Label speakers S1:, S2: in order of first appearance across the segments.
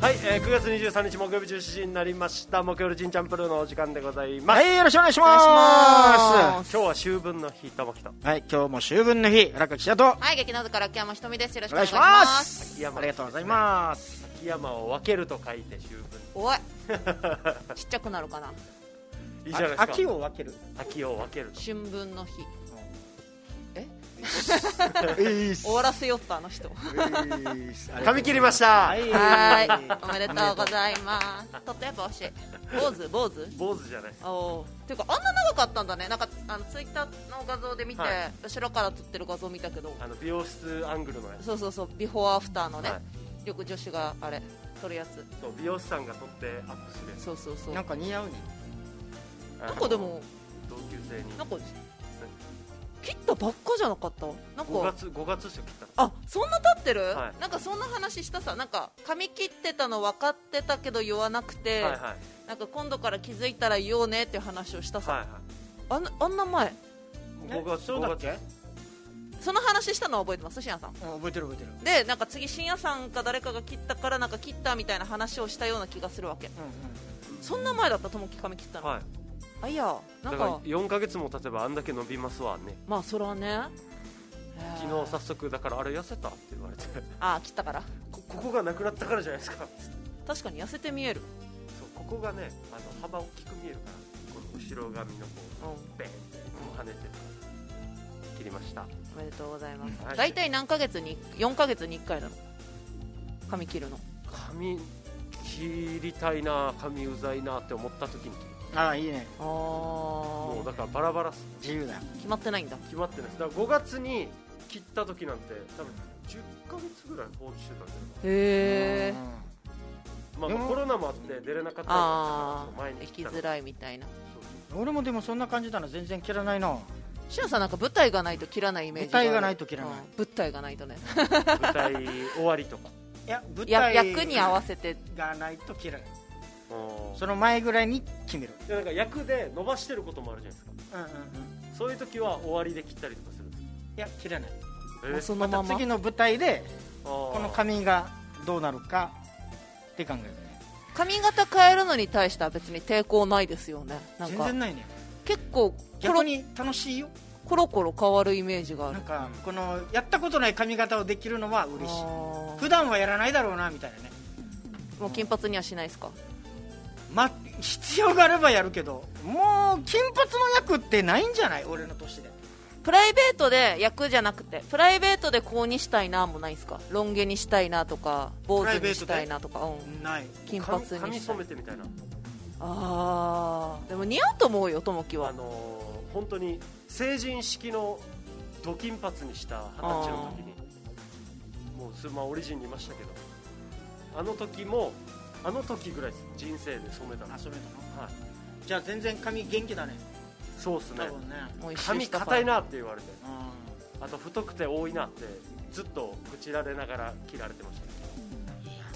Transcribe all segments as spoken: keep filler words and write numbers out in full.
S1: はい、えー、くがつにじゅうさんにち木曜日じゅうしちじになりました。木曜日ジンチャンプルーのお時間でございます。
S2: はい、よろしくお願いします。
S1: 今日は秋分の日、ともきと。
S2: はい、今日も秋分の日、荒川記者と。
S3: はい、劇団から秋山ひとみです。よろしくお願いします。
S1: 秋山、
S2: ありがとうございます。
S1: 秋山を分けると書いて秋分。
S3: おいちっちゃくなるかな。
S1: いいじゃないですか。
S2: 秋を分ける。
S1: 秋を分ける。
S3: 春分の日。え
S2: 終
S3: わらせよったあの人。
S1: 髪切りました。
S3: はい、はいおめでとうございます。とって帽子坊主坊主
S1: 坊主じゃないです。
S3: おていうかあんな長かったんだね。なんかあのツイッターの画像で見て、はい、後ろから撮ってる画像見たけど、
S1: あの美容室アングルのやつ。
S3: そうそうそう、ビフォーアフターのね、はい、よく女子があれ撮るやつ。
S1: そう、美容師さんが撮ってアップするやつ。
S3: そうそうそう、
S2: なんか似合うね。
S3: なんかでも
S1: 同級生に
S3: なんか切ったばっかじゃなかった？なんか
S1: ごがつごがつですよ、切った
S3: の。あ、そんな経ってる、
S1: はい、
S3: なんかそんな話したさ。なんか髪切ってたの分かってたけど言わなくて、はいはい、なんか今度から気づいたら言おうねっていう話をしたさ、はいはい、あん、あんな前
S1: ごがつ
S2: そうだっけ。
S3: その話したのは覚えてます？深夜さん。
S2: 覚えてる覚えてる。
S3: で、なんか次深夜さんか誰かが切ったからなんか切ったみたいな話をしたような気がするわけ、うんうん、そんな前だった。ともき髪切ったの、はい、あ、いや、なんか
S1: だからよんかげつも経てばあんだけ伸びますわね。
S3: まあそれはね。
S1: 昨日早速だからあれ痩せたって言われて
S3: ああ、切ったから
S1: こ, ここがなくなったからじゃないですか。
S3: 確かに痩せて見える。
S1: そう、ここがね、あの幅大きく見えるから、この後ろ髪のこうベーンって跳ねて切りました。
S3: おめでとうございます、
S1: うん、
S3: だいたい何ヶ月によんかげつにいっかいなの髪切るの。
S1: 髪切りたいな、髪うざいなって思った時に切る。
S2: ああ、いいね。
S3: あ、
S1: もうだからバラバラっす。
S2: 自由だ。
S3: 決まってないんだ。
S1: 決まってないです。だからごがつに切った時なんて多分じゅっかげつぐらい放置してたんじゃないかな。
S3: へえ。
S1: まあ、まあコロナもあって出れなかった
S3: から、前に行きづらいみたいな。
S2: そうそう、俺もでもそんな感じだな。全然切らないな。
S3: しおさんなんか舞台がないと切らないイメージがある。
S2: 舞台がないと切らない、うん、
S3: 舞台がないとね
S1: 舞台終わりとか、
S2: いや、舞台
S3: 役に合わせて
S2: がないと切らない。その前ぐらいに決める。
S1: でなんか役で伸ばしてることもあるじゃないですか、うんうんうん、そういう時は終わりで切ったりとかするんですか？
S2: いや、切らない、
S1: えー、
S3: そのまま、
S2: また次の舞台でこの髪がどうなるかって考えるね。
S3: 髪型変えるのに対しては別に抵抗ないですよね。なんか
S2: 全然ないね。
S3: 結構
S2: 逆に楽しいよ。
S3: コロコロ変わるイメージがある。
S2: なんかこのやったことない髪型をできるのは嬉しい。普段はやらないだろうなみたいなね。
S3: もう金髪にはしないですか？
S2: ま、必要があればやるけど、もう金髪の役ってないんじゃない？俺の年で。
S3: プライベートで役じゃなくてプライベートでこうにしたいなもないですか？ロン毛にしたいなとか坊主にしたいなとか、うん、
S2: ない。
S3: 金髪にしたい。
S1: 髪染めてみたいな。
S3: あー、でも似合うと思うよ、ともきは。
S1: あのー、本当に成人式のド金髪にした二十歳の時にもうスーマーオリジンにいましたけど、あの時もあの時ぐらいです。人生で染めたの。
S2: あ、染めたの、
S1: はい、
S2: じゃあ全然髪元気だね。
S1: そうっすね。
S2: 多分ね、
S1: 髪硬いなって言われて、あと太くて多いなってずっと愚痴られながら切られてました。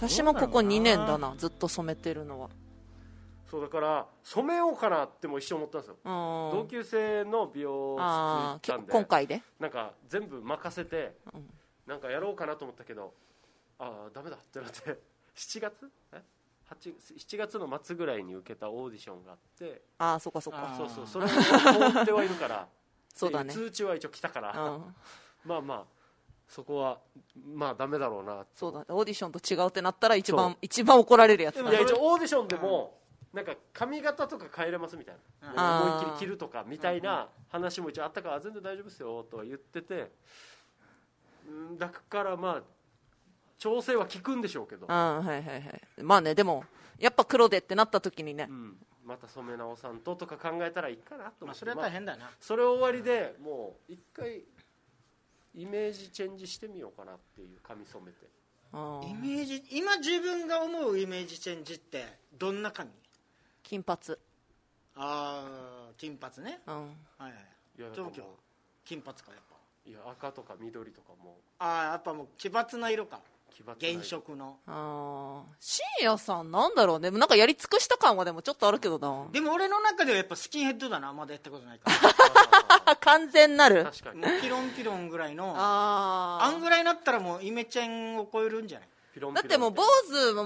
S3: 私もここにねんだな、ずっと染めてるのは。
S1: そうだから染めようかなっても一瞬思ったんですよ。同級生の美容室行ったんで、
S3: 今回で
S1: なんか全部任せて、うん、なんかやろうかなと思ったけど、ああダメだってなってしちがつえしちがつの末ぐらいに受けたオーディションがあって、
S3: ああ、そっかそっか、
S1: そうそう、それを通ってはいるから
S3: そうだね、
S1: 通知は一応来たから、うん、まあまあそこはまあダメだろうな。
S3: そうだ、オーディションと違うってなったら一番一番怒られるやつだ。
S1: いや、一応オーディションでも、うん、なんか髪型とか変えれますみたいな、思いっきり切るとかみたいな話も一応あったから、全然大丈夫ですよとは言ってて、だからまあ調整は効くんでしょうけど、
S3: うん、はいはいはい、まあね、でもやっぱ黒でってなった時にね、
S1: うん、また染め直さんととか考えたらいいかなと思って、まあ、
S2: それは大変だな、まあ、
S1: それ終わりでもう一回イメージチェンジしてみようかなっていう、髪染めて。
S2: あ、イメージ、今自分が思うイメージチェンジってどんな髪？
S3: 金髪。
S2: ああ、金髪ね、うん、はいはい、
S1: いや
S2: 東京金髪か、やっぱ。
S1: いや、赤とか緑とかも、
S2: ああ、やっぱもう奇抜な色か、原色の。
S3: ああ、深夜さんなんだろうね、なんかやり尽くした感はでもちょっとあるけどな。
S2: でも俺の中ではやっぱスキンヘッドだな、まだやったことないから
S3: 完全なる、
S1: 確かに
S2: もうピロンピロンぐらいの、ああんぐらいになったらもうイメチェンを超えるんじゃない？
S1: ピロンピロン
S3: だってもう坊主も 見,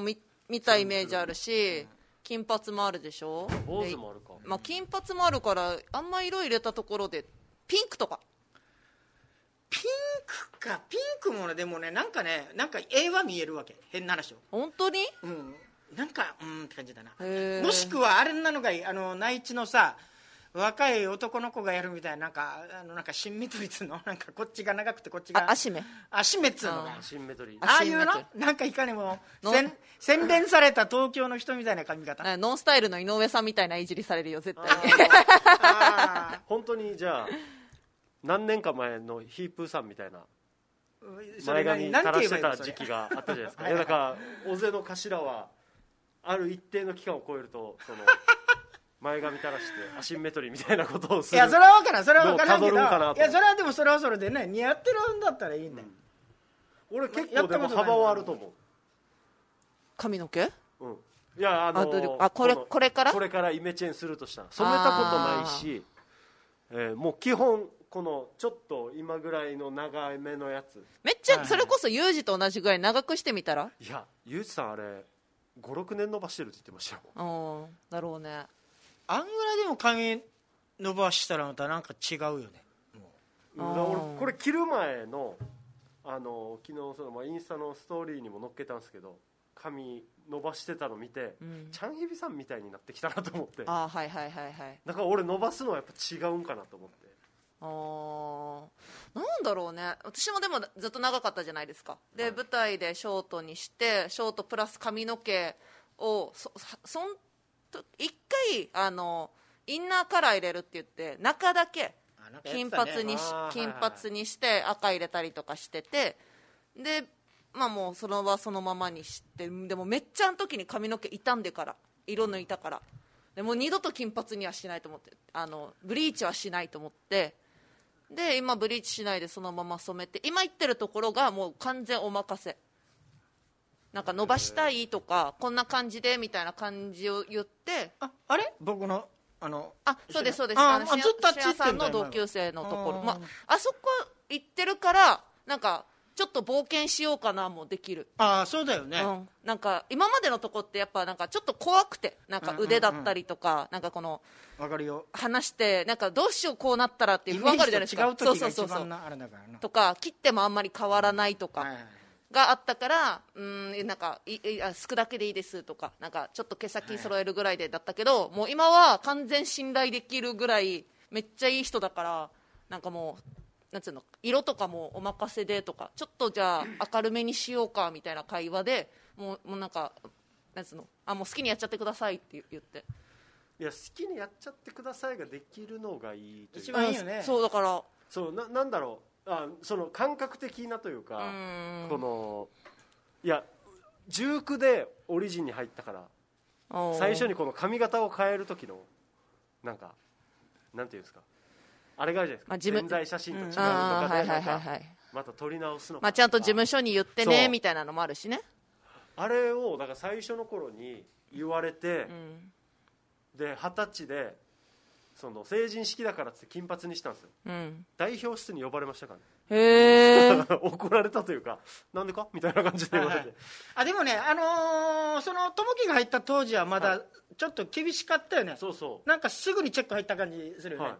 S3: 見たイメージあるし、金髪もあるでしょ。
S1: 坊主もあるか、
S3: まあ、金髪もあるからあんま色入れたところでピンクとか。
S2: ピンクか。ピンクもね、でもね、なんかね、なんか絵は見えるわけ。変な話を。
S3: 本当に？
S2: うん、なんかうーんって感じだな。
S3: へー。
S2: もしくはあれなのがいい、あの内地のさ、若い男の子がやるみたいな、なんかあのなんかシンメトリーのなんかこっちが長くてこっちが
S3: あ、足目
S2: 足目っつうのが、
S1: シンメトリー、
S2: ああいうのなんかいかにも洗洗練された東京の人みたいな髪型。
S3: ノンスタイルの井上さんみたいないじりされるよ絶対に。
S2: あ
S1: 本当にじゃあ何年か前のヒープーさんみたいな
S2: そ
S1: 前
S2: れ何
S1: 髪垂らしてた
S2: なんて言えばいいのそれ
S1: 時期があったじゃないですか。
S2: はいはい
S1: いやだから尾瀬の頭はある一定の期間を超えるとその前髪垂らしてアシンメトリーみたいなことをする。
S2: いやそれは分からん、それは分からんけど、
S1: どう辿るんかなと
S2: いやそれはでもそれはそれでね、似合ってるんだったらいいんだよ、
S1: うん、俺結構でも幅はあると思う。
S3: 髪の毛？
S1: うん、いやあの
S3: あどれあこれ
S1: の
S3: これから
S1: これからイメチェンするとしたら染めたことないし、えーもう基本このちょっと今ぐらいの長めのやつ。
S3: めっちゃそれこそユージと同じぐらい長くしてみたら。
S1: いやゆうじさんあれごろくねん伸ばしてるって言ってましたよ。
S3: うんだろうね。
S2: あんぐらいでも髪伸ばしたらまたなんか違うよね。
S1: だから俺これ着る前のあの昨日その、まあ、インスタのストーリーにも載っけたんですけど、髪伸ばしてたの見て、うん、チャンヒビさんみたいになってきたなと思って。
S3: あはいはいはいはい。
S1: だから俺伸ばすのはやっぱ違うんかなと思って。
S3: あなんだろうね。私もでもずっと長かったじゃないですか。で、はい、舞台でショートにしてショートプラス髪の毛をそそん一回あのインナーカラー入れるって言って中だけ金髪にし、ね、金髪にして赤入れたりとかしてて、でまあもうその場そのままにして、でもめっちゃあの時に髪の毛傷んでから色抜いたから、でもう二度と金髪にはしないと思って、あのブリーチはしないと思って、で今ブリーチしないでそのまま染めて、今言ってるところがもう完全お任せ。なんか伸ばしたいとかこんな感じでみたいな感じを言って、
S2: ああれ僕のあの
S3: あそうですそうです、あのシアさんの同級生のところ、まあ、あそこ行ってるからなんかちょっと冒険しようかなもできる。
S2: ああそうだよね、
S3: うん、なんか今までのとこってやっぱなんかちょっと怖くて、なんか腕だったりとか、うんうんうん、なんかこの
S2: わかるよ、
S3: 話してなんかどうしようこうなったらっていう不安があるじゃないですか。
S2: 違う時が一番なあれだからな
S3: とか切ってもあんまり変わらないとか、
S2: はいはい
S3: があったから、うーんなんかいいすくだけでいいですとか、なんかちょっと毛先揃えるぐらいでだったけど、はい、もう今は完全信頼できるぐらいめっちゃいい人だから、なんかもうなんつうの色とかもお任せでとか、ちょっとじゃあ明るめにしようかみたいな会話でもうもうなんかなんつうのあもう好きにやっちゃってくださいって言って、
S1: いや好きにやっちゃってくださいができるのがいいという、
S2: 一番いいよね。
S3: そうだから
S1: そう な, なんだろうあその感覚的なというか、うこのいや塾でオリジンに入ったから最初にこの髪型を変える時のなんかなんていうんですか、あれがあるじゃないですか、潜在写真と違うとかでなんかまた撮り直すのか、
S3: まあ、ちゃんと事務所に言ってねみたいなのもあるしね。
S1: あれをだから最初の頃に言われて、うん、で二十歳でその成人式だからって金髪にしたんですよ、うん、代表室に呼ばれましたからね。
S3: へー
S1: 怒られたというかなんでかみたいな感じで言われて、はいはい、
S2: あでもね、あのー、その友樹が入った当時はまだちょっと厳しかったよね、はい、そうそうなんかすぐにチェック入った感じするよね、はい、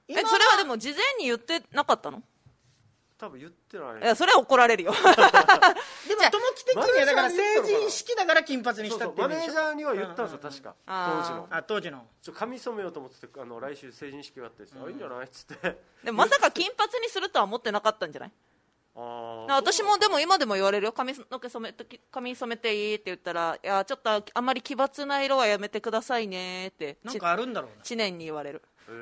S3: えそれはでも事前に言ってなかったの？
S1: 多分言ってない。
S3: いやそれは怒られるよ。でも
S2: 友樹的にはだから成人式だから金髪にしたっていう。
S1: マネージャーには言ったんですよ、確か当時の。
S2: あ当時の。
S1: ちょ髪染めようと思ってて、あの来週成人式があって、うん、あいいんじゃないっつって。
S3: でもまさか金髪にするとは思ってなかったんじゃない？あ私もでも今でも言われるよ、髪の毛染めて髪染めていいって言ったら、いやちょっとあんまり奇抜な色はやめてくださいねって
S2: なんかあるんだろうな。
S3: 知念に言われる。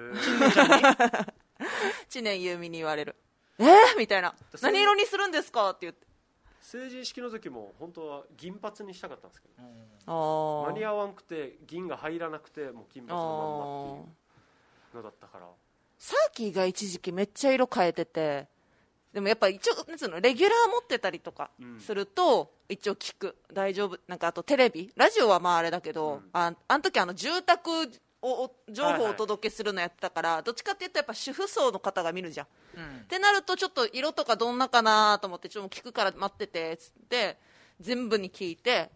S3: 知念優美に言われる。えー、みたいな、何色にするんですかって言って。
S1: 成人式の時も本当は銀髪にしたかったんですけど、うん、間に合わんくて銀が入らなくてもう金髪のまんまっていうのだったから。
S3: サーキーが一時期めっちゃ色変えてて、でもやっぱ一応なんつうのレギュラー持ってたりとかすると、うん、一応聞く大丈夫。なんかあとテレビラジオはまああれだけど、うん、ああの時あの住宅を情報をお届けするのやってたから、はいはい、どっちかっていうとやっぱ主婦層の方が見るじゃん、うん、ってなるとちょっと色とかどんなかなと思ってちょっと聞くから待っててつって全部に聞いて、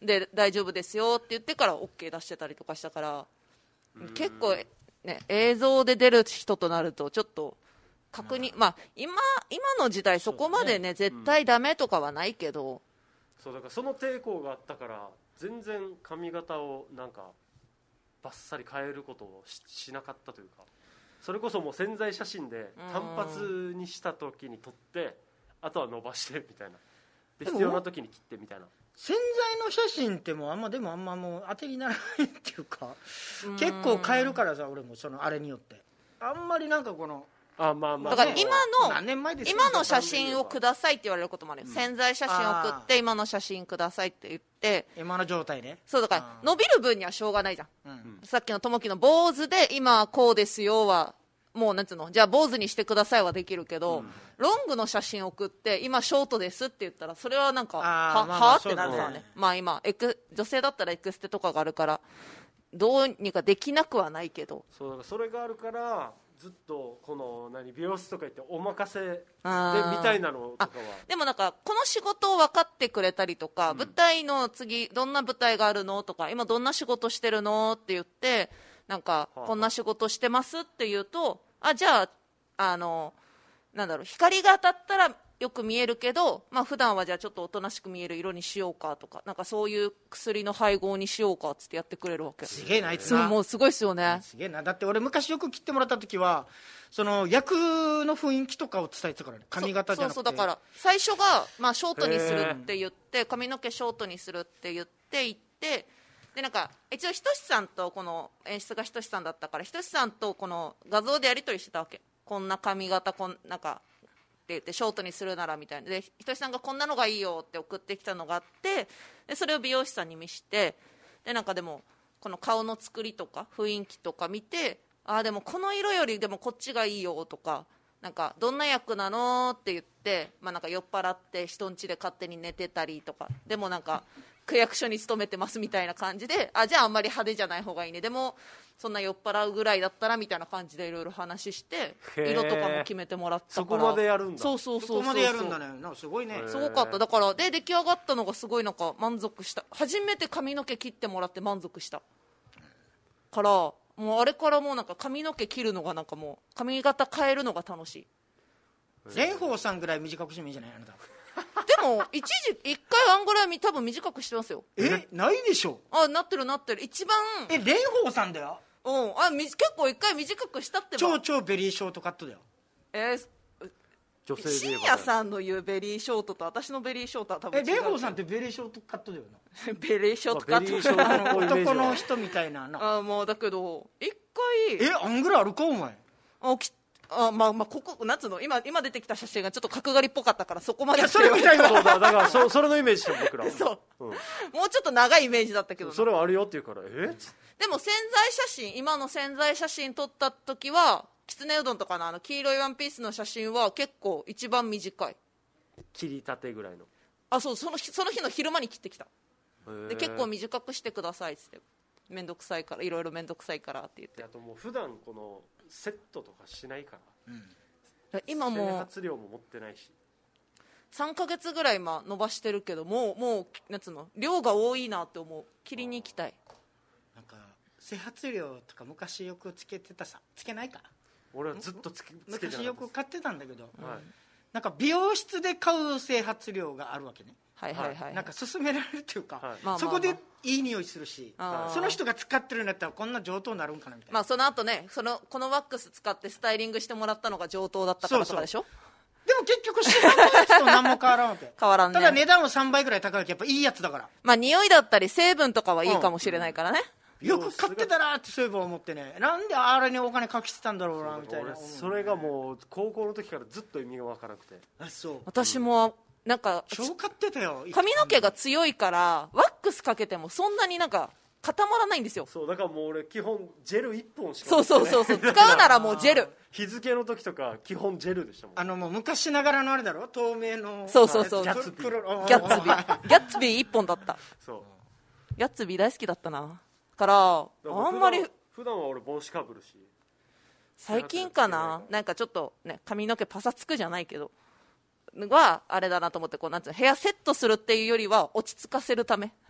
S3: で大丈夫ですよって言ってから OK 出してたりとかしたから、結構、ね、映像で出る人となるとちょっと確認、まあ、今, 今の時代そこまでね、ね、絶対ダメとかはないけど、
S1: そうだからその抵抗があったから全然髪型をなんかバッサリ変えることを し, しなかったというか、それこそもう宣材写真で単発にした時に撮ってあとは伸ばしてみたいなで必要な時に切ってみたいな。
S2: 宣材の写真ってもうあんまでもあんまもう当てにならないっていうか、結構変えるからさ、俺もそのあれによってあんまりなんかこの
S1: あまあまあ
S3: だから今の
S2: 何年前です
S3: 今の写真をくださいって言われることもあるよ、うん、宣材写真送って今の写真くださいって言って
S2: 今の状態で、
S3: そうだから伸びる分にはしょうがないじゃん、うん、さっきのともきの坊主で今はこうですよはもうなんつうの、じゃあ坊主にしてくださいはできるけど、うん、ロングの写真送って今ショートですって言ったらそれはなんかは、まあまあ、はってなるからね、ね、まあ今エク女性だったらエクステとかがあるからどうにかできなくはないけど、
S1: そうだからそれがあるからずっとこの何美容室とか行ってお任せでみたいなのとかは、
S3: でもなんかこの仕事を分かってくれたりとか、うん、舞台の次どんな舞台があるのとか今どんな仕事してるのって言ってなんかこんな仕事してますって言うと、あじゃああのなんだろう光が当たったらよく見えるけど、まあ普段はじゃあちょっとおとなしく見える色にしようかとか、なんかそういう薬の配合にしようかっつってやってくれるわけ。
S2: すげえなあいつな、
S3: もうすごいっすよね。
S2: すげえな。だって俺昔よく切ってもらった時はその役の雰囲気とかを伝えてたからね、髪型じゃなくて。
S3: そうそう、だから最初が、まあ、ショートにするって言って髪の毛ショートにするって言って行ってでなんか一応ひとしさんとこの演出がひとしさんだったからひとしさんとこの画像でやり取りしてたわけ。こんな髪型こんなんかって言ってショートにするならみたいなでひとしさんがこんなのがいいよって送ってきたのがあってでそれを美容師さんに見してでなんかでもこの顔の作りとか雰囲気とか見てああでもこの色よりでもこっちがいいよとかなんかどんな役なのって言って、まあ、なんか酔っ払って人ん家で勝手に寝てたりとかでもなんか区役所に勤めてますみたいな感じであじゃああんまり派手じゃない方がいいねでもそんな酔っ払うぐらいだったらみたいな感じでいろいろ話して色とかも決めてもらったから
S1: そこまでやるんだ。
S3: そうそうそうそう
S2: そこまでやるんだね。なんかすごいね。
S3: すごかっただからで出来上がったのがすごいなんか満足した初めて髪の毛切ってもらって満足したからもうあれからもうなんか髪の毛切るのがなんかもう髪型変えるのが楽しい。
S2: 蓮舫さんぐらい短くしてもいいんじゃないあなた
S3: でも一時一回あんぐらい多分短くしてますよ。
S2: えないでしょ。
S3: あなってるなってる一番
S2: え蓮舫さんだよ。
S3: うんあみ結構一回短くしたってば
S2: 超超ベリーショートカットだよ。
S3: えー
S1: 女性で言えば
S3: 深夜さんの言うベリーショートと私のベリーショートは多分違う。
S2: え蓮舫さんってベリーショートカットだよな
S3: ベリーショートカット、
S1: まあ、
S2: 男の人みたいなな
S3: あもうだけど一回
S2: えあんぐらいあるかお前
S3: あきあまあまあここなんつうの 今, 今出てきた写真がちょっと角刈りっぽかったからそこまでいや
S2: それみたいな
S1: そうだだからそ, それのイメージして僕ら
S3: そう、
S1: うん、も
S3: うちょっと長いイメージだったけど
S1: それはあるよって言うからえ
S3: でも宣材写真今の宣材写真撮った時はきつねうどんとかのあの黄色いワンピースの写真は結構一番短い
S1: 切りたてぐらいの
S3: あそうそのその日の昼間に切ってきたで結構短くしてくださいって面倒くさいからいろいろ面倒くさいからって言って
S1: あともう普段このセットとかしないから、うん
S3: 今も
S1: 整髪料も持ってないし
S3: さんかげつぐらい今伸ばしてるけどもうもうなんつうの量が多いなって思う切りに行きたい
S2: なんか整髪料とか昔よくつけてたさつけないか
S1: 俺はずっとつけつけて
S2: 昔よく買ってたんだけど、
S1: うんはい、
S2: なんか美容室で買う整髪料があるわけね
S3: はいはいはい、
S2: なんか勧められるっていうか、
S3: はい、
S2: そこでいい匂いするし、はい、その人が使ってるんだったらこんな上等になるんかなみたいな、
S3: まあ、その後ねそのこのワックス使ってスタイリングしてもらったのが上等だったからとかでしょ。
S2: そうそうでも結局市販のやつと何も変わらんわけ
S3: 変わらんね。
S2: ただ値段はさんばいぐらい高いけどやっぱいいやつだから
S3: まあ匂いだったり成分とかはいいかもしれないからね、
S2: うん、よく買ってたなってそういえば思ってねなんであれにお金かけてたんだろうなみたいな
S1: それがもう高校の時からずっと意味が分からなくて
S2: あそう
S3: 私もなんか
S2: 超買ってたよ
S3: 髪の毛が強いからワックスかけてもそんなになんか固まらないんですよ。
S1: そうだからもう俺基本ジェルいっぽんしか
S3: そうそうそうそう使うならもうジェル
S1: 日付の時とか基本ジェルでしたもん。
S2: あのもう昔ながらのあれだろ透明の
S3: そうそうそう
S1: ギャッツビー
S3: ギャッツビーギャッツビーいっぽんだった。
S1: そう
S3: ギャッツビー大好きだったなからあんまり
S1: 普段は俺帽子かぶるし
S3: 最近かななんかちょっとね髪の毛パサつくじゃないけどはあれだなと思ってこうなんていうのヘアセットするっていうよりは落ち着かせるため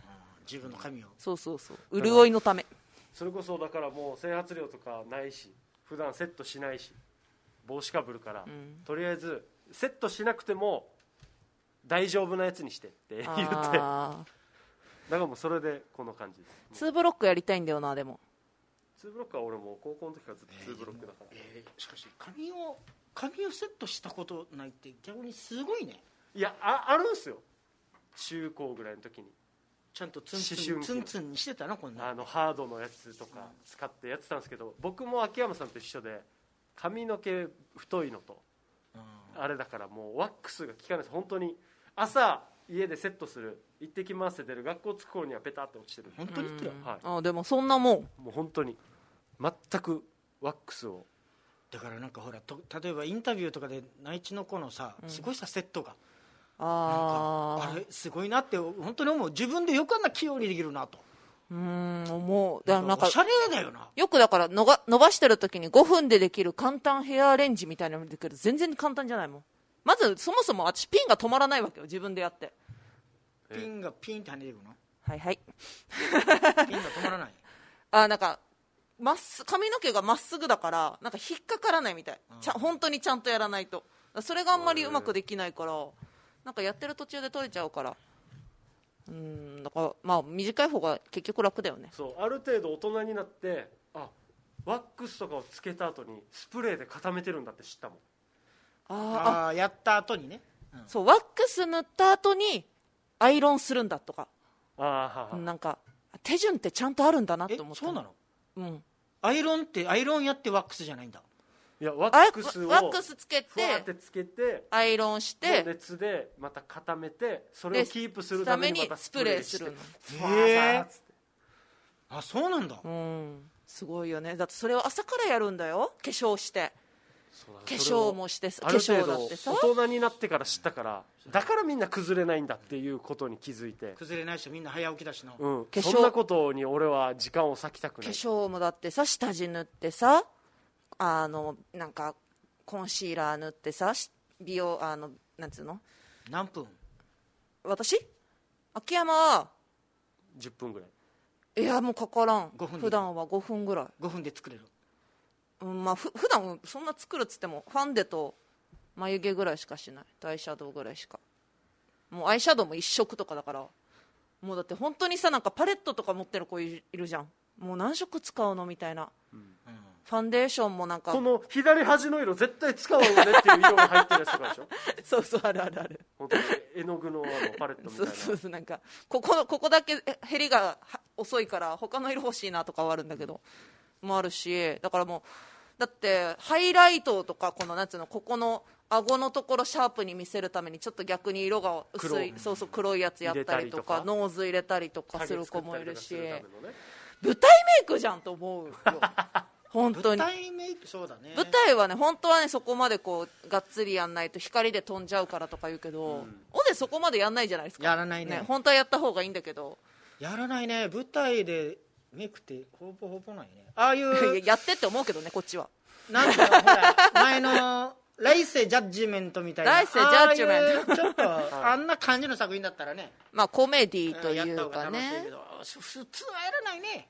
S2: 自分の髪を。
S3: そうそうそう、潤いのため。
S1: それこそだからもう整髪料とかないし、普段セットしないし、帽子かぶるから、うん、とりあえずセットしなくても大丈夫なやつにしてって言って、だからもうそれでこの感じです。
S3: ツーブロックやりたいんだよな。でも
S1: ツーブロックは俺も高校の時からずっとツーブロックだから、
S2: えーえー、しかし髪を髪をセットしたことないって逆にすごいね。
S1: いや あ, あるんすよ、中高ぐらいの時に
S2: ちゃんとツンツンツンツンにしてたな。こんな
S1: あのハードのやつとか使ってやってたんですけど、僕も秋山さんと一緒で髪の毛太いのとあれだからもうワックスが効かないです。本当に朝家でセットする、行ってきますって出る、学校着く頃にはペタって落ちてる。
S2: 本当に言ってよ、
S3: はい、あでもそんなもん
S1: もう本当に全くワックスを。
S2: だからなんかほらと例えばインタビューとかで内地の子のさ、すごいさセットが
S3: あ
S2: あれすごいなって本当に思う。自分でよくあんな器用にできるなと。
S3: うーん思う。だからなんか
S2: おしゃれだよな。
S3: よくだからのが伸ばしてる時にごふんでできる簡単ヘアアレンジみたいなのできる。全然簡単じゃないもん。まずそもそも私ピンが止まらないわけよ、自分でやって。
S2: ピンがピンって跳ねてくるの。
S3: はいはい
S2: ピンが止まらない
S3: あなんかまっす髪の毛がまっすぐだからなんか引っかからないみたい。ちゃ本当にちゃんとやらないと。それがあんまりうまくできないからなんかやってる途中で取れちゃうから。うんだからまあ短い方が結局楽だよね。
S1: そうある程度大人になってあワックスとかをつけた後にスプレーで固めてるんだって知ったもん。
S2: ああやった後にね、
S3: うん、そうワックス塗った後にアイロンするんだとか。
S1: あはは
S3: なんか手順ってちゃんとあるんだなって思った。
S2: そうなの。
S3: うん
S2: アイロンってアイロンやってワックスじゃないんだ。
S1: いやワックスを
S3: ワックスつけて
S1: ふわってつけて
S3: アイロンして
S1: 熱でまた固めてそれをキープするためにまた
S3: スプレーするの。
S2: へえあそうなんだ。
S3: うんすごいよね。だってそれを朝からやるんだよ。化粧して化粧もして化粧だってさ
S1: 大人になってから知ったからだからみんな崩れないんだっていうことに気づいて。
S2: 崩れないしみんな早起きだしな、
S1: うん、そんなことに俺は時間を割きたくない。
S3: 化粧もだってさ下地塗ってさあのなんかコンシーラー塗ってさ美容あのなんつうの
S2: 何分。
S3: 私秋山は
S1: じゅっぷんぐら
S3: い。いやもうかからん。
S2: ごふん
S3: 普段はごふんぐらい。
S2: ごふんで作れる。
S3: うんまあ、ふ普段そんな作るっつってもファンデと眉毛ぐらいしかしない。アイシャドウぐらいしか。もうアイシャドウも一色とかだからもうだって本当にさなんかパレットとか持ってる子いるじゃん。もう何色使うのみたいな、うん、ファンデーションもなんか
S1: この左端の色絶対使うよねっていう色が入ってるやつとかでしょ
S3: そうそうあるあるある。
S1: 本当に絵の具のあのパレットみたいな
S3: そうそうそうなんかここここだけ減りが遅いから他の色欲しいなとかはあるんだけど、うん、もあるしだからもうだってハイライトとかこのなんつうのここの顎のところシャープに見せるためにちょっと逆に色が薄いそうそう黒いやつやったりとかノーズ入れたりとかする子もいるし、ね、舞台メイクじゃんと思うよ本当に
S2: 舞台メイクそうだね。
S3: 舞台はね本当はねそこまでこうがっつりやんないと光で飛んじゃうからとか言うけど、うん、おでそこまでやんないじゃないですか。
S2: やらないね。
S3: ね本当はやった方がいいんだけど
S2: やらないね。舞台でメイクってほぼほぼないね。ああいう
S3: やってって思うけどねこっちは。
S2: なんかほら前の来世ジャッジメントみたいな
S3: 来世ジャッジメント
S2: ちょっとあんな感じの作品だったらね
S3: まあコメディというかね
S2: やった方が楽しいけど普通はやらないね。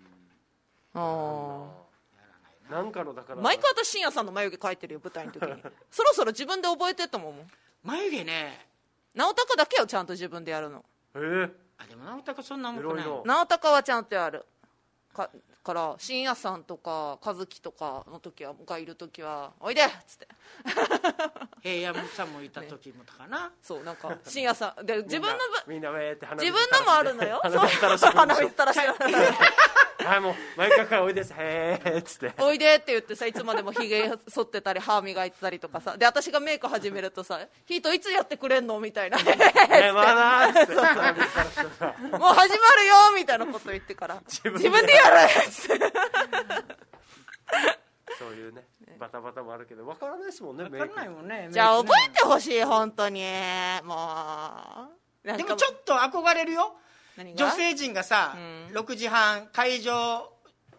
S3: あ
S1: あなんかのだから
S3: 毎回私深夜さんの眉毛描いてるよ舞台の時にそろそろ自分で覚えてったもん。
S2: 眉毛ね
S3: 直高だけよちゃんと自分でやるの。
S1: えー、
S2: あでも直高そんなもんない。
S3: 直高はちゃんとやるかから深夜さんとか和樹とかの時はがいる時はおいでっつって
S2: 平野さんもいた時もかな、
S3: ね、そうなんか深夜さんで自分の
S1: みんなウェーって
S3: 自分のもあるのよ。
S1: 鼻水垂らして
S3: 鼻水垂らして
S1: はいもう毎回からおいでっすへーっつって
S3: おいでって言ってさいつまでもひげ剃ってたり歯磨いてたりとかさで私がメイク始めるとさヒートいつやってくれんのみたいな
S1: ねえまだーっつってもう始まる
S3: よみたいなこと言ってから自分でやるっつって
S1: そういうねバタバタもあるけど分からないですもんね。
S2: 分からないもんね。
S3: じゃあ覚えてほしい本当にもう。
S2: でもちょっと憧れるよ。女性陣がさ、
S3: うん、
S2: ろくじはん会場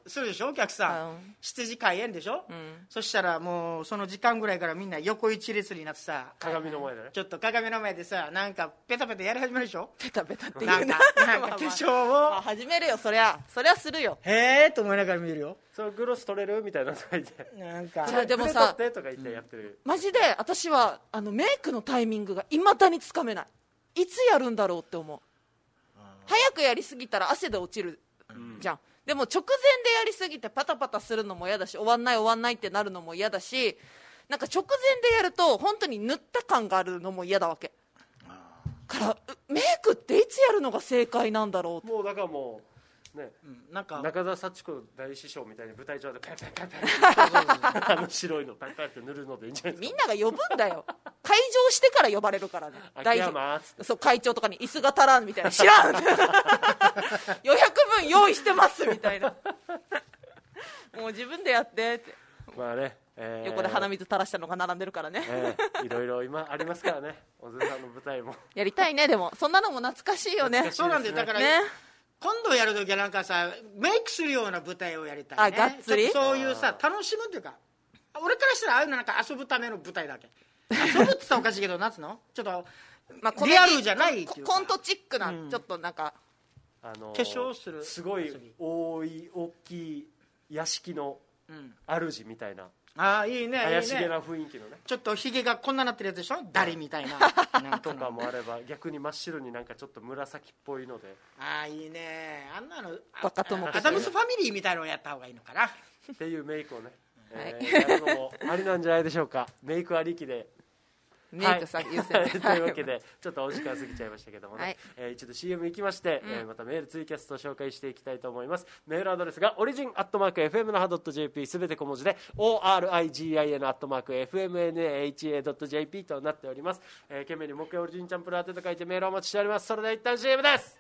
S2: するでしょお客さん、うん、しちじ開演でしょ、うん、そしたらもうその時間ぐらいからみんな横一列になってさ
S1: 鏡の前でね
S2: ちょっと鏡の前でさなんかペタペタやり始めるでしょ
S3: ペタペタっていう
S2: なんかなんか化粧を、
S3: まあまあ、始めるよそりゃそりゃするよ
S2: へえと思いながら見るよ
S1: そのグロス取れるみたいなの書いて
S2: なんか
S3: じゃあでもさ
S1: 取ってとか言ってやってる、
S3: うん、マジで私はあのメイクのタイミングがいまだにつかめないいつやるんだろうって思う早くやりすぎたら汗で落ちるじゃん、うん、でも直前でやりすぎてパタパタするのも嫌だし終わんない終わんないってなるのも嫌だしなんか直前でやると本当に塗った感があるのも嫌だわけからメイクっていつやるのが正解なんだろう
S1: もうだからもうね、
S2: うん、なんか
S1: 中田幸子大師匠みたいに舞台上でパンパンパンパンあの白いのパンパンって塗るのでいいんじゃないですか
S3: みんなが呼ぶんだよ会場してから呼ばれるからね
S1: 秋山っつって
S3: そう会長とかに椅子が足らんみたいな知らん予約分用意してますみたいなもう自分でやってって
S1: まあね、えー、
S3: 横で鼻水垂らしたのが並んでるからね、
S1: えー、いろいろ今ありますからね小津さんの舞台も
S3: やりたいねでもそんなのも懐かしいよね
S2: そうなんですだから、ね、今度やるときはなんかさメイクするような舞台をやりたいね
S3: あがっつり
S2: そういうさ楽しむっていうか俺からしたらああいうのなんか遊ぶための舞台だけ遊ぶって言ったらおかしいけどなんつうのちょっと、まあ、リアルじゃないっていうか
S3: コントチックな、うん、ちょっとなんか
S1: あのー、
S2: 化粧する
S1: すごい多い大きい屋敷の主みたいな、うん、
S2: ああいいね
S1: 怪しげな雰囲気のね
S2: ちょっとひげがこんななってるやつでしょダリみたいななん
S1: とかもあれば逆に真っ白になんかちょっと紫っぽいので
S2: ああいいねあんなの
S3: バカ友
S2: アダムスファミリーみたいなのをやった方がいいのかな
S1: っていうメイクをね、
S3: はい
S1: えー、やるのもありなんじゃないでしょうかメイクありきで
S3: メイクさ優先、はい、
S1: というわけでちょっとお時間過ぎちゃいましたけどもね、はいえー、一度 シーエム 行きまして、うんえー、またメールツイキャスト紹介していきたいと思いますメールアドレスがオリジンアットマーク エフエムナハドットジェーピー すべて小文字で オーアールアイジーアイエヌ アットマーク エフエムエヌエイチエー ドット ジェーピー となっております、えー、懸命に木曜オリジンチャンプル宛てと書いてメールをお待ちしておりますそれでは一旦 シーエム です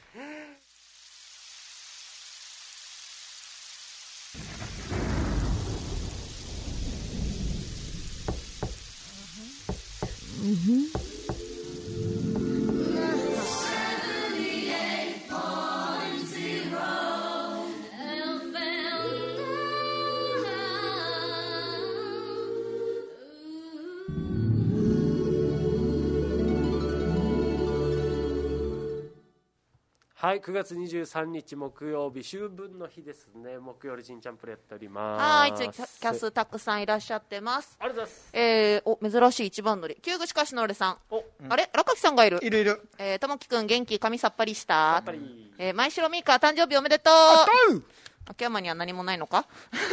S1: はい、くがつにじゅうさんにち木曜日秋分の日ですね木曜オリジンチャンプルやっております
S3: はいキャスたくさんいらっしゃってます
S1: ありがとうございます、
S3: えー、お珍しい一番乗り旧具しかしの俺さんお、うん、あれ荒垣さんがいる
S2: いるいる
S3: えー、ともきくん元気髪さっぱりした
S1: さっぱり、
S3: えー、前城ミーカ誕生日おめでとう秋山には何もないのか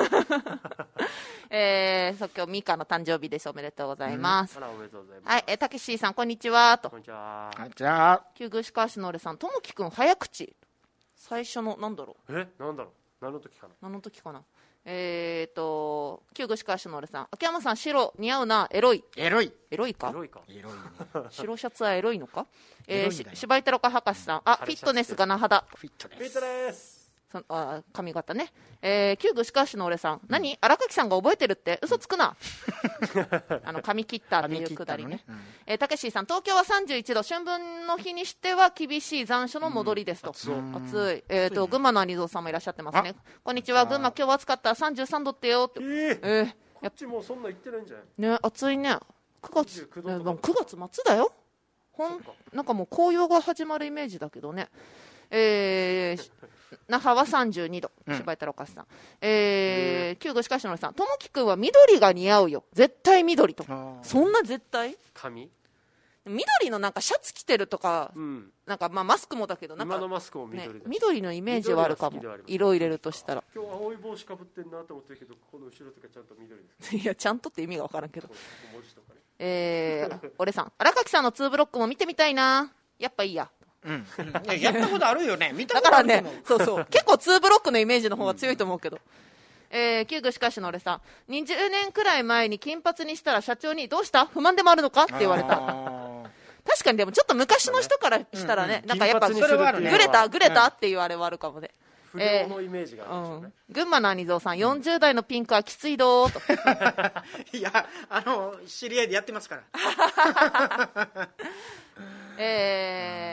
S3: えー、そう今日ミーカの誕生日ですおめでとうございます、
S1: うん、あらおめでとうございます
S3: はい、えー、たけしさんこんにちはと
S1: こんにちは
S2: こんにちは
S3: 旧具しかしの俺さんともきくん早口最初のなんだろ
S1: うえなんだろう何の時かな
S3: 何の時かなえーと旧具しかしの俺さん秋山さん白似合うなエロい
S2: エロい
S3: エロいか
S1: エロいか
S2: エロい、ね、
S3: 白シャツはエロいのかえー、し芝居太郎か博士さんあフィットネスがな肌
S2: フィットネス
S1: フィットネス
S3: そあ髪型ね、えー、旧具しかしの俺さん、うん、何荒垣さんが覚えてるって嘘つくなあの髪切ったっていうくだりねたけしさん東京はさんじゅういちど春分の日にしては厳しい残暑の戻りですと、うん、暑い、えーと、群馬のアニゾーさんもいらっしゃってますねこんにちは群馬今日は暑かったさんじゅうさんどってよって、えー
S1: えー、こっちもうそんな言ってないんじゃない
S3: ね暑いねくがつ、ね、くがつ末だよほんなんかもう紅葉が始まるイメージだけどねえー那覇はさんじゅうにど、うん、芝居太郎かすさん、えー、旧具しかしのりさんともきくんは緑が似合うよ絶対緑とそんな絶対
S1: 髪
S3: 緑のなんかシャツ着てるとか、うん、なんかまあマスクもだけどなんか
S1: 今のマスクも緑だ、ね、
S3: 緑のイメージはあるかも色入れるとしたら
S1: 今日青い帽子かぶってんなと思ってるけどこの後ろとかちゃんと緑です、
S3: ね、いやちゃんとって意味が分からんけど
S1: 文字とかね
S3: えー、俺さん荒垣さんのツーブロックも見てみたいなやっぱいいや
S2: うん、やったことあるよね見た
S3: ことあるだからねそうそう結構ツーブロックのイメージの方が強いと思うけど、うんえー、旧具しかしの俺さんにじゅうねんくらい前に金髪にしたら社長にどうした不満でもあるのかって言われた確かにでもちょっと昔の人からしたらね、うんうん、なんかやっぱグレたグレたっていうあれはあるかもね
S1: 不良のイメージがあるんでしょうね、
S3: えーうん、群馬のアニゾーさんよんじゅう代のピンクはきついどーと
S2: いやあの知り合いでやってますから
S3: えー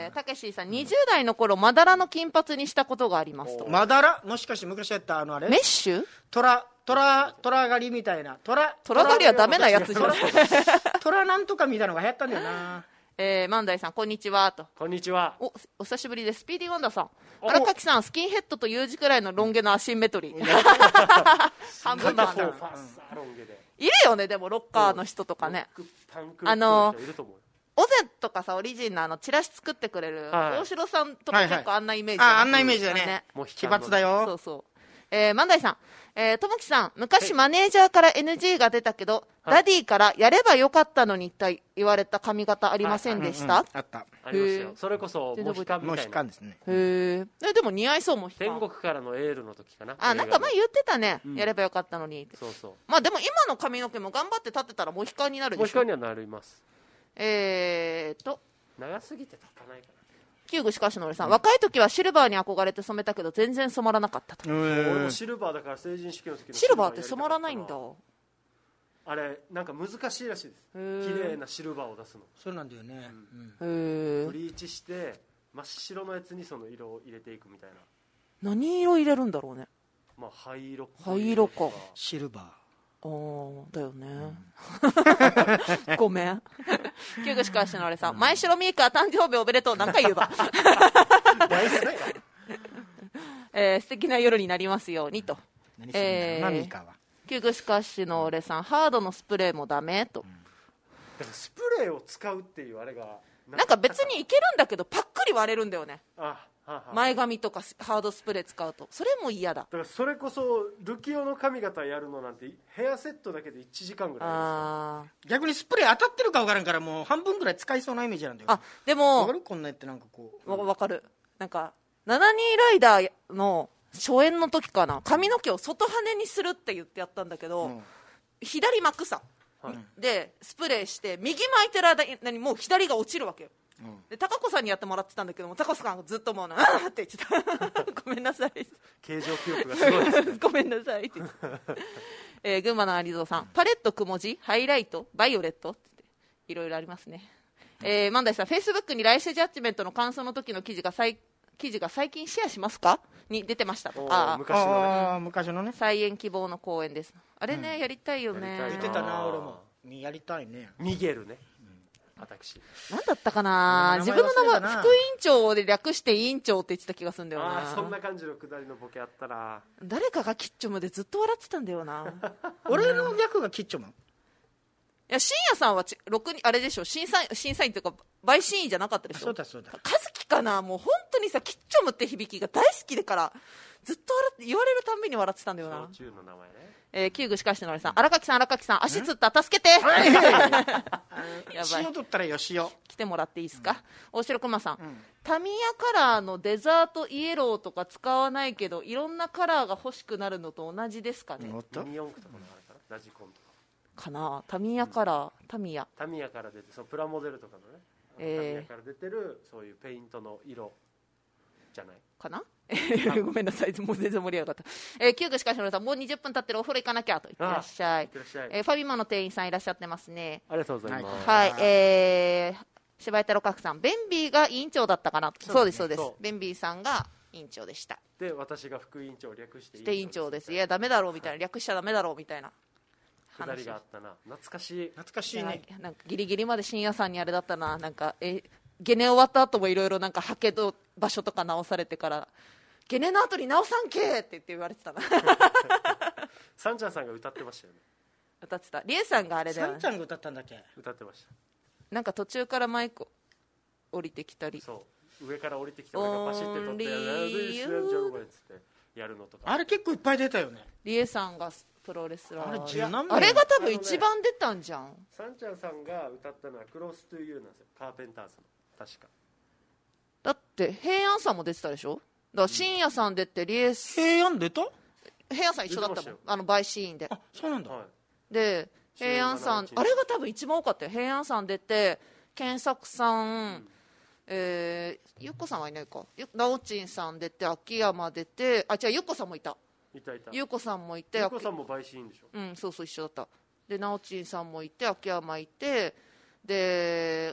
S3: ーたけしさん、にじゅう代の頃まだらの金髪にしたことがありますと。
S2: まだらもしかして昔やったあのあれ
S3: メッシュ
S2: トラトラトラ狩りみたいなトラ
S3: トラ狩りはダメなやつじゃない
S2: トラなんとかみたいなのが流行ったんだよな。
S3: えー、万代さんこんにちはと。
S1: こんにちは。
S3: おお久しぶりです。スピーディーワンダーさん、
S1: お
S3: 荒垣さん、スキンヘッドと U 字くらいのロン毛のアシンメトリー半分
S1: 片方
S3: パン
S1: ファーストロン毛で
S3: いるよね。でもロッカーの人とかね、
S1: ロックパンクロックの人いると思う。
S3: オゼとかさ、オリジンのあのチラシ作ってくれる
S1: はい
S3: 大城さんとか結構あんなイメージ、
S2: ああんなイメージだね。
S1: もう
S2: 奇抜だよ。
S3: そうそう。えー、万代さん、えー、ともきさん、昔マネージャーから エヌジー が出たけど、
S1: はい
S3: ダディからやればよかったのにと言われた髪型ありませんでした、
S2: うんうんあった
S1: ありましたよ
S3: へー。
S1: それこそモヒカンみ
S2: モヒ
S1: たいな
S2: カンですね。
S3: へえ。でも似合いそうもん。
S1: 天国からのエールの時かな。
S3: あ、なんか前言ってたね、
S1: うん
S3: やればよかったのにって。
S1: そうそう。
S3: まあでも今の髪の毛も頑張って立ってたらモヒカンになるでしょ。
S1: モヒカンにはなります。
S3: えーと
S1: 長すぎて立たないか
S3: 旧具しかしのりさん、若い時はシルバーに憧れて染めたけど全然染まらなかったと。
S2: う
S1: な。俺も
S2: ん
S1: シルバーだから成人式の時の
S3: シルバーって染まらないんだ。
S1: あれなんか難しいらしいです。
S3: へー
S1: 綺麗なシルバーを出すの。
S2: そうなんだよね。うん
S3: へえ。
S1: ブリーチして真っ白のやつにその色を入れていくみたいな。
S3: 何色入れるんだろうね。
S1: まあ灰色っぽい
S3: 灰色か
S2: シルバ
S3: あーだよね、ごめん。旧具しかしのりさん、前城ミーカー誕生日おめでとう何回言うば
S1: 大事だよ。
S3: えー素敵な夜になりますようにと。
S2: ー。何するんだろうな、
S3: えー
S2: ミカは。
S3: 旧具しかしの俺さん、ハードのスプレーもダメと。
S1: だからスプレーを使うっていうあれが
S3: なんか別にいけるんだけどパックリ割れるんだよね。
S1: あはあはあ
S3: 前髪とかハードスプレー使うとそれも嫌だ。
S1: だからそれこそルキオの髪型やるのなんてヘアセットだけでいちじかんぐらい
S3: あー
S2: 逆にスプレー当たってるか分からんからもう半分ぐらい使いそうなイメージなんだよ。
S3: あで
S2: 分
S3: も
S2: かるこんなやってなんかこう。
S3: わ分かる。なんかななにーライダーの初演の時かな、髪の毛を外羽にするって言ってやったんだけど、
S2: うん
S3: 左巻くさ、
S1: はい
S3: でスプレーして右巻いてる間にもう左が落ちるわけよ。
S2: うん
S3: で高子さんにやってもらってたんだけども、高子さんがずっともうなあーって言ってたごめんなさい
S1: 形状記憶がすごいですね。
S3: ごめんなさいって言ってえー群馬の有蔵さん、パレットくも字ハイライトバイオレットって言っていろいろありますね。えー、万代さん、フェイスブックに来世ジャッジメントの感想の時の記事が最記事が最近シェアしますかに出てましたと。
S1: おー
S3: あー
S1: 昔のね
S2: ああ昔のね。
S3: 再演希望の公演です。あれね、やりたいよね。
S1: やりたい
S2: 言ってたな
S1: あー
S2: 俺も。やりたいね。
S1: ミゲルね、私
S3: なんだったかな、
S2: 名前
S3: 自分の名前
S2: 忘れたな
S3: 副委員長で略して委員長って言ってた気がするんだよ
S1: ああそん
S3: な。
S1: な感じのくだりのボケあったな。
S3: 誰かがキッチョムでずっと笑ってたんだよな
S2: 俺の逆がキッチョマン。
S3: いや深夜さんはちろくにあれでしょ、審査員審査員というか陪審員じゃなかったでしょ。
S2: そうだそうだ。
S3: 和樹かな、もう本当にさキッチョムって響きが大好きだからずっと笑って言われるたんびに笑ってたんだよな
S1: 焼。酎の名前ね。
S3: えー、旧具しかしのりさん、荒垣さん荒垣さん足つった助けて
S2: はいはいはい
S3: やばい
S2: 塩取ったらよしよ。
S3: 来てもらっていいですか、大城熊さん、
S2: ん
S3: タミヤカラーのデザートイエローとか使わないけどいろんなカラーが欲しくなるのと同じですかね、
S2: おっと
S1: ミニ四駆とかのあれかな、ラジコンとか
S3: かな。タミヤカラー、タミヤ
S1: タミヤから出て、そうプラモデルとかのね、あの
S3: えー
S1: タミヤから出てるそういうペイントの色じゃない。
S3: かなごめんなさい、もう全然盛り上がった。えー、旧具しかしのりさん、もうにじゅっぷん経ってる、お風呂行かなきゃと言ってらっしゃい
S1: いっ。てらっしゃい、
S3: えーファミマの店員さんいらっしゃってますね。
S1: ありがとうございます、
S3: はい、えー、柴井太郎角さん、ベンビーが委員長だったかな。そうです、そうです
S1: そう。
S3: ベンビーさんが委員長でした。
S1: で私が副委員長を略して
S3: で委員長です。いや、ダメだろうみたいな、略しちゃダメだろうみたいな
S1: くだりがあったな。懐かしい。
S2: 懐かしいね。
S3: なんかギリギリまで深夜さんにあれだったな、なんかえゲネ終わった後もいろいろなんかはけど場所とか直されてからゲネの後に直さんけって言って言われてたな
S1: サンちゃんさんが歌ってましたよね。
S3: 歌ってた。リエさんがあれだよね
S2: サンち、ゃんが歌ったんだっけ。
S1: 歌ってました。
S3: なんか途中からマイク降りてきたり、
S1: そう上から降りてきて俺がパシって取ってやる
S3: Only you
S1: っつってやるのとか。
S2: あれ結構いっぱい出たよね。
S3: リエさんがプロレスラー
S2: あれ
S3: で
S2: 十何名
S3: あれが多分一番出たんじゃん。
S1: サンちゃんさんが歌ったのはクロストゥーユーなんですよ、カーペンターズの。確か
S3: だって平安さんも出てたでしょ。だから深夜さん出てリエス
S2: 平安出た。
S3: 平安さん一緒だったもん、
S1: 出てましたよ
S3: あの陪審員で。
S2: あそうなんだ。
S1: はい
S3: で平安さん、あれが多分一番多かったよ。平安さん出て健作さん、えー、ゆっこさんはいないか、なおちんさん出て秋山出て、あ違うゆっこさんもいた、
S1: いたいた。
S3: ゆっこさんもいて、
S1: ゆうこさんも陪審員でしょ。
S3: うんそうそう一緒だった。でなおちんさんもいて秋山いて、で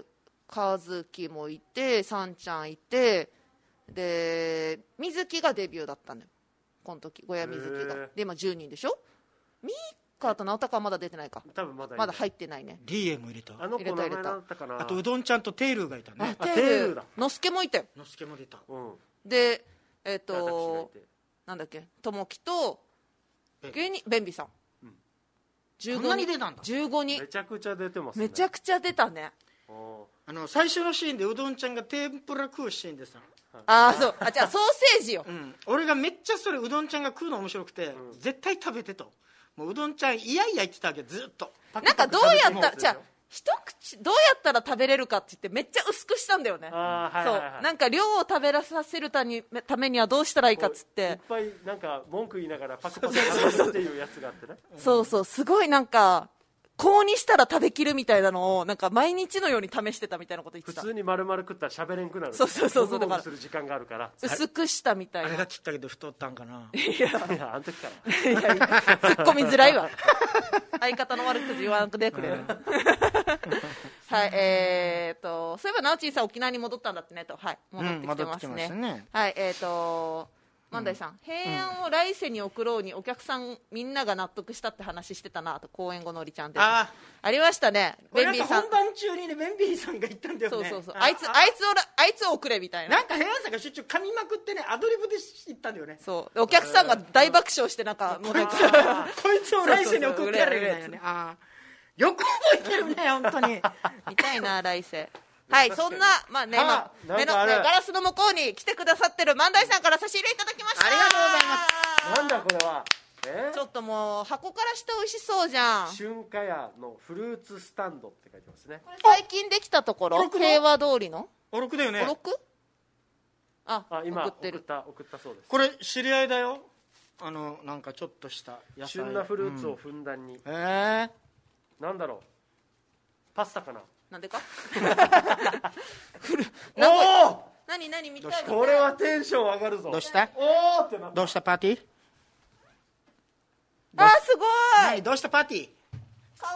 S3: 和樹もいてさんちゃんいてで水木がデビューだったんだよこの時小屋水木がで今じゅうにんでしょミカと直高はまだ出てないか
S1: 多分まだいい
S3: まだ入ってないね
S2: ディーエム 入れた
S1: あの子名前だったかな
S2: あとうどんちゃんとテールがいたね
S3: あテ
S1: テールだ
S3: ールのすけもいたよ
S2: のすけも出た
S1: うん
S3: でえっ、
S1: 私が
S3: と
S1: いて
S3: なんだっけともきと
S2: え
S3: 芸人ベンビさん、
S1: うん、
S3: じゅうご
S2: こんなに
S3: にん
S2: 出たんだ
S3: じゅうごにん
S1: めちゃくちゃ出てますね
S3: めちゃくちゃ出たね
S1: うん
S2: あの最初のシーンでうどんちゃんが天ぷら食うシーンでさ、
S3: ああそうあじゃあソーセージよ
S2: うん、俺がめっちゃそれうどんちゃんが食うの面白くて、
S1: うん
S2: 絶対食べてともううどんちゃんいやいや言ってたわけずっとパク
S3: なんか
S2: パク食べて
S3: どうやった
S1: も
S3: らじゃあ一口どうやったら食べれるかって言ってめっちゃ薄くしたんだよね
S1: あーはいはいはい
S3: そうなんか量を食べらさせるたにためにはどうしたらいいかっつっ
S1: いってぱいなんか文句言いながらパクパク食べるっていうやつがあってね
S3: そうそうすごいなんかこうにしたら食べきるみたいなのをなんか毎日のように試してたみたいなこと言ってた
S1: 普通に丸々食ったら喋れんくなる
S3: そうそうそうそう
S1: もぐもぐ
S3: だから
S1: する時間があるから
S3: 薄くしたみたいな
S2: あれがきっかけで太ったんかない
S3: や
S1: いやあの時から
S3: いや突っ込みづらいわ相方の悪口言わなくてくれるはいえー、とそういえばナオチンさん沖縄に戻ったんだってねとはい戻ってきてますね,、
S2: うん戻ってきましたね
S3: はいえー、と万代さん、平安を来世に送ろうにお客さんみんなが納得したって話してたなと公演後のりちゃんで
S2: あ
S3: ありましたね
S2: これ
S3: ベンビーさん
S2: なんか本番中にねベンビーさんが言ったんだよね
S3: そうそうそう
S2: あ
S3: あいつあいつをらあいつを送れみたいな
S2: なんか平安さんが出張噛みまくってねアドリブで言ったんだよね
S3: そうお客さんが大爆笑してなんかもうなんか
S2: こいつを来世に送ってやれみたいなねあーよく覚えてるね本当に
S3: 見たいな来世はいそんなまあね
S1: あ
S3: 今目の、
S1: なんかあれ
S3: ね、ガラスの向こうに来てくださってる万代さんから差し入れいただきました
S2: ありがとうございます
S1: なんだこれはえ
S3: ちょっともう箱からして美味しそうじゃん
S1: 春夏屋のフルーツスタンドって書いてますね
S3: これ最近できたところ
S2: おろくの
S3: 平和通りの
S2: おろくだよね
S3: おろくあ
S1: あ今送
S3: 送ってる
S1: った送ったそうです
S2: これ知り合いだよあのなんかちょっとした野菜
S1: 旬なフルーツをふんだんに、
S2: うんえ
S1: なんだろうパスタかな
S3: なんでか
S1: おお
S3: 何何見たいの
S1: これはテンション上がるぞ
S2: ー、どうした
S1: おおってなった
S2: どうしたパーティー
S3: あーすご
S2: はいいどうしたパーティー
S3: かわ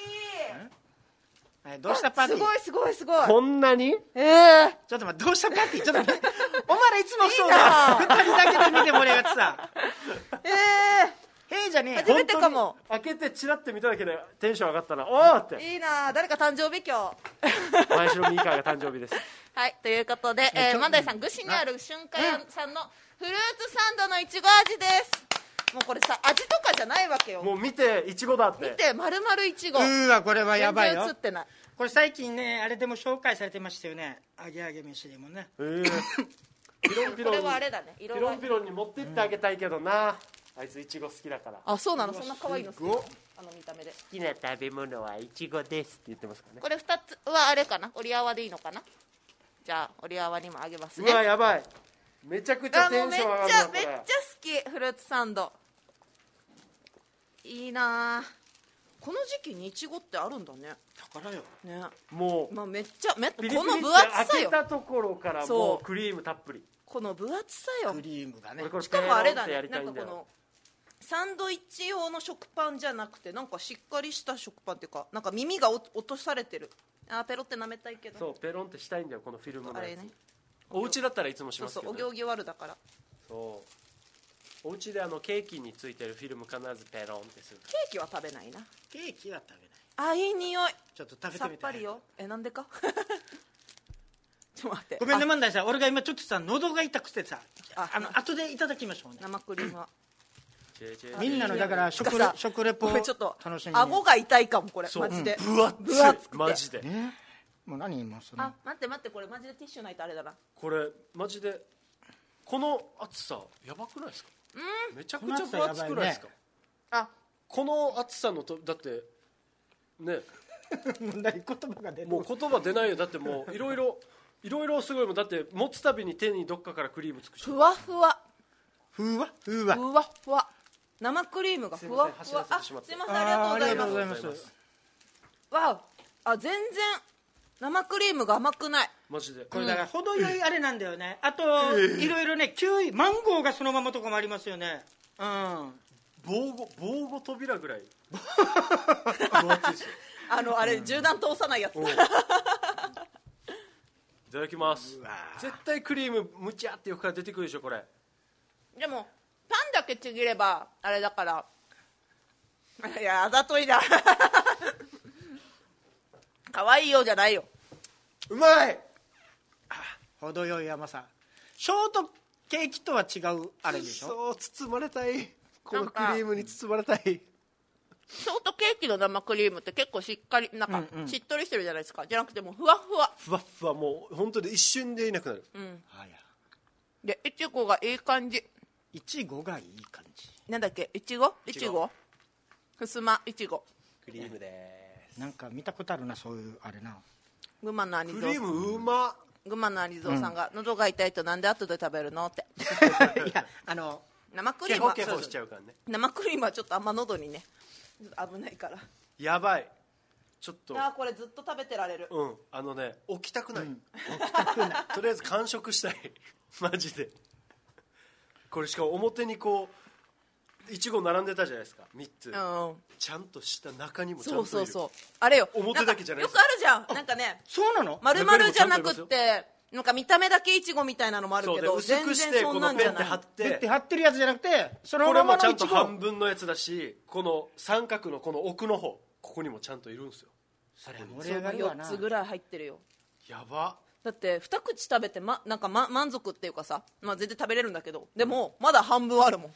S3: いい
S2: はいどうしたパーティー
S3: すごいすごいすごい
S1: こんなに
S3: ええ
S2: ちょっと待ってどうしたパーティーちょっと待ってお前らいつもそう
S3: いいな
S2: だ二人だけで見て盛り上がってさ
S3: ええ
S2: へいじゃねえ
S3: 初めてかも
S1: 開けてチラって見ただけでテンション上がったなおおって
S3: いいな誰か誕生日今日
S1: 前城ミーカーが誕生日です
S3: はいということで、えー、
S2: ちょ
S3: 万代さん、具志にある春夏屋さんのフルーツサンドのいちご味ですもうこれさ味とかじゃないわけよ
S1: もう見ていちごだって
S3: 見て丸々いちご
S2: うーわこれはやばい
S3: 全然映
S2: よ
S3: ってない
S2: これ最近ねあれでも紹介されてましたよね揚げ揚げ飯でもね
S1: えー、ピロンピロンに
S3: これはあれだね色が
S1: ピロンピロンに持ってってあげたいけどな、あいついちご好きだから好
S3: あそうなのそんな可愛いの好きなの
S1: すごっ
S3: あの見た目で
S1: きな食べ物はいちごですって言ってますからね
S3: これふたつはあれかな折り合わでいいのかなじゃあ折り合わにもあげます
S1: う
S3: ね
S1: わやばいめちゃくちゃテン
S3: あもうめっち
S1: ション上がるなこれ
S3: ゃめっちゃ好きフルーツサンドいいなあこの時期にいちごってあるんだね
S2: だからよ
S3: ね
S1: もう
S3: まあ、めっちゃめ
S1: ピリピリ
S3: この分
S1: って
S3: 厚さよ
S1: 開けたところからも
S3: そう
S1: うクリームたっぷり
S3: この分厚さよ
S2: クリームがね
S1: 俺これ
S3: しかもあれだ
S1: ペロンってやりたいんだよ
S3: ねなんかこのサンドイッチ用の食パンじゃなくてなんかしっかりした食パンっていうかなんか耳がお落とされてるあーペロって舐めたいけど
S1: そうペロンってしたいんだよこのフィルムのやつ、
S3: あれね
S1: お家だったらいつもし
S3: そう
S1: ますけど、ね、
S3: そうお行儀悪だから
S1: そうお家であのケーキについてるフィルム必ずペロンってする
S3: ケーキは食べないな
S2: ケーキは食べない
S3: あいい匂い
S2: ちょっと食べ
S3: さ
S2: てみたい
S3: っぱりよえなんでかちょっと待って
S2: ごめんね
S3: あ
S2: 万代さん俺が今ちょっとさ喉が痛くてさ
S3: あ
S2: あの後でいただきましょうね
S3: 生クリームは
S1: チェチェ
S2: みんなのだから食レ
S3: さ
S2: 食レポを
S3: これちょっと
S2: 楽しみに
S3: 顎が痛いかもこれ
S1: そう
S3: マジで
S1: 分厚い
S3: 分厚くて
S1: マジで
S2: ねもう何言います
S3: あ待って待ってこれマジでティッシュないとあれだな
S1: これマジでこの厚さやばくないですかめちゃくちゃ分厚くないですか
S3: あ
S1: この厚さのとだってね
S2: もう何言葉が出る
S1: もう言葉出ないよだってもういろいろいろいろすごいもんだって持つたびに手にどっかからクリームつくし
S3: ふわふわ
S2: ふわふわ
S3: ふわふわ生クリームがふわふわあすいませんありがとうございます
S2: ありがとうございます
S3: わおあ全然生クリームが甘くない
S1: マジで
S2: これだから程よいあれなんだよねあといろいろねキウイマンゴーがそのままとかもありますよねうん
S1: 防護防護扉ぐらい分厚いし
S3: あのあれ銃弾通さないやつ
S1: うんいただきます。絶対クリームむちゃって横から出てくるでしょこれ。
S3: でもパンだけちぎればあれだから、いやあざといなかわいいよじゃないよ。
S1: うまい。
S2: 程よい甘さ。ショートケーキとは違うあれでしょ。
S1: そう包まれたい、このクリームに包まれたい。
S3: ショートケーキの生クリームって結構しっかりなんか
S2: うんうん
S3: しっとりしてるじゃないですか。じゃなくてもうふわふわ。
S1: ふわっふわ、もう本当に一瞬でいなくなる。
S3: うん。
S2: はや
S3: でいちごがいい感じ。
S2: いちごがいい感じ。
S3: なんだっけ、いちごい
S1: いちご
S3: ちごふすまいちご。
S1: クリームです。
S2: なんか見たことあるな、そういうあれな。
S3: 群馬のアニゾ
S1: クリームうまっ。
S3: 群馬のアニゾーさんが、喉が痛いとなんで後で食べるのって
S2: いやあの
S3: 生クリームは
S1: ケホケホしちゃうからね。
S3: 生クリームはちょっとあんま喉にね危ないから。
S1: やばい、ちょっと
S3: あーこれずっと食べてられる。
S1: うんあのね起きたくない、とりあえず完食したいマジで。これしかも表にこういちご並んでたじゃないですか、みっつ、
S3: うん、
S1: ちゃんとした中にもちゃんといる。
S3: そうそうそうあれよ、
S1: 表だけじゃない
S3: んかよくあるじゃん、なんかね
S2: そうなの。
S3: 丸々じゃなくってなんか見た目だけいちごみたいなのもある
S1: そう
S3: けど、
S1: で薄くし
S3: 全然そ
S1: てこの
S3: んなんじゃない
S1: ペンって貼っ
S2: ペッ
S1: て
S2: て貼ってるやつじゃなくて、その
S1: これ
S2: まま
S1: もちゃんと
S2: のいちご。
S1: 半分のやつだし、この三角のこの奥の方ここにもちゃんといるんですよ。
S2: それ盛
S3: それが4
S2: り上がるわな。
S3: つぐらい入ってるよ。
S1: やば。
S3: だって二口食べて、ま、なんか、ま、満足っていうかさ、まあ、全然食べれるんだけど、でもまだ半分あるもん。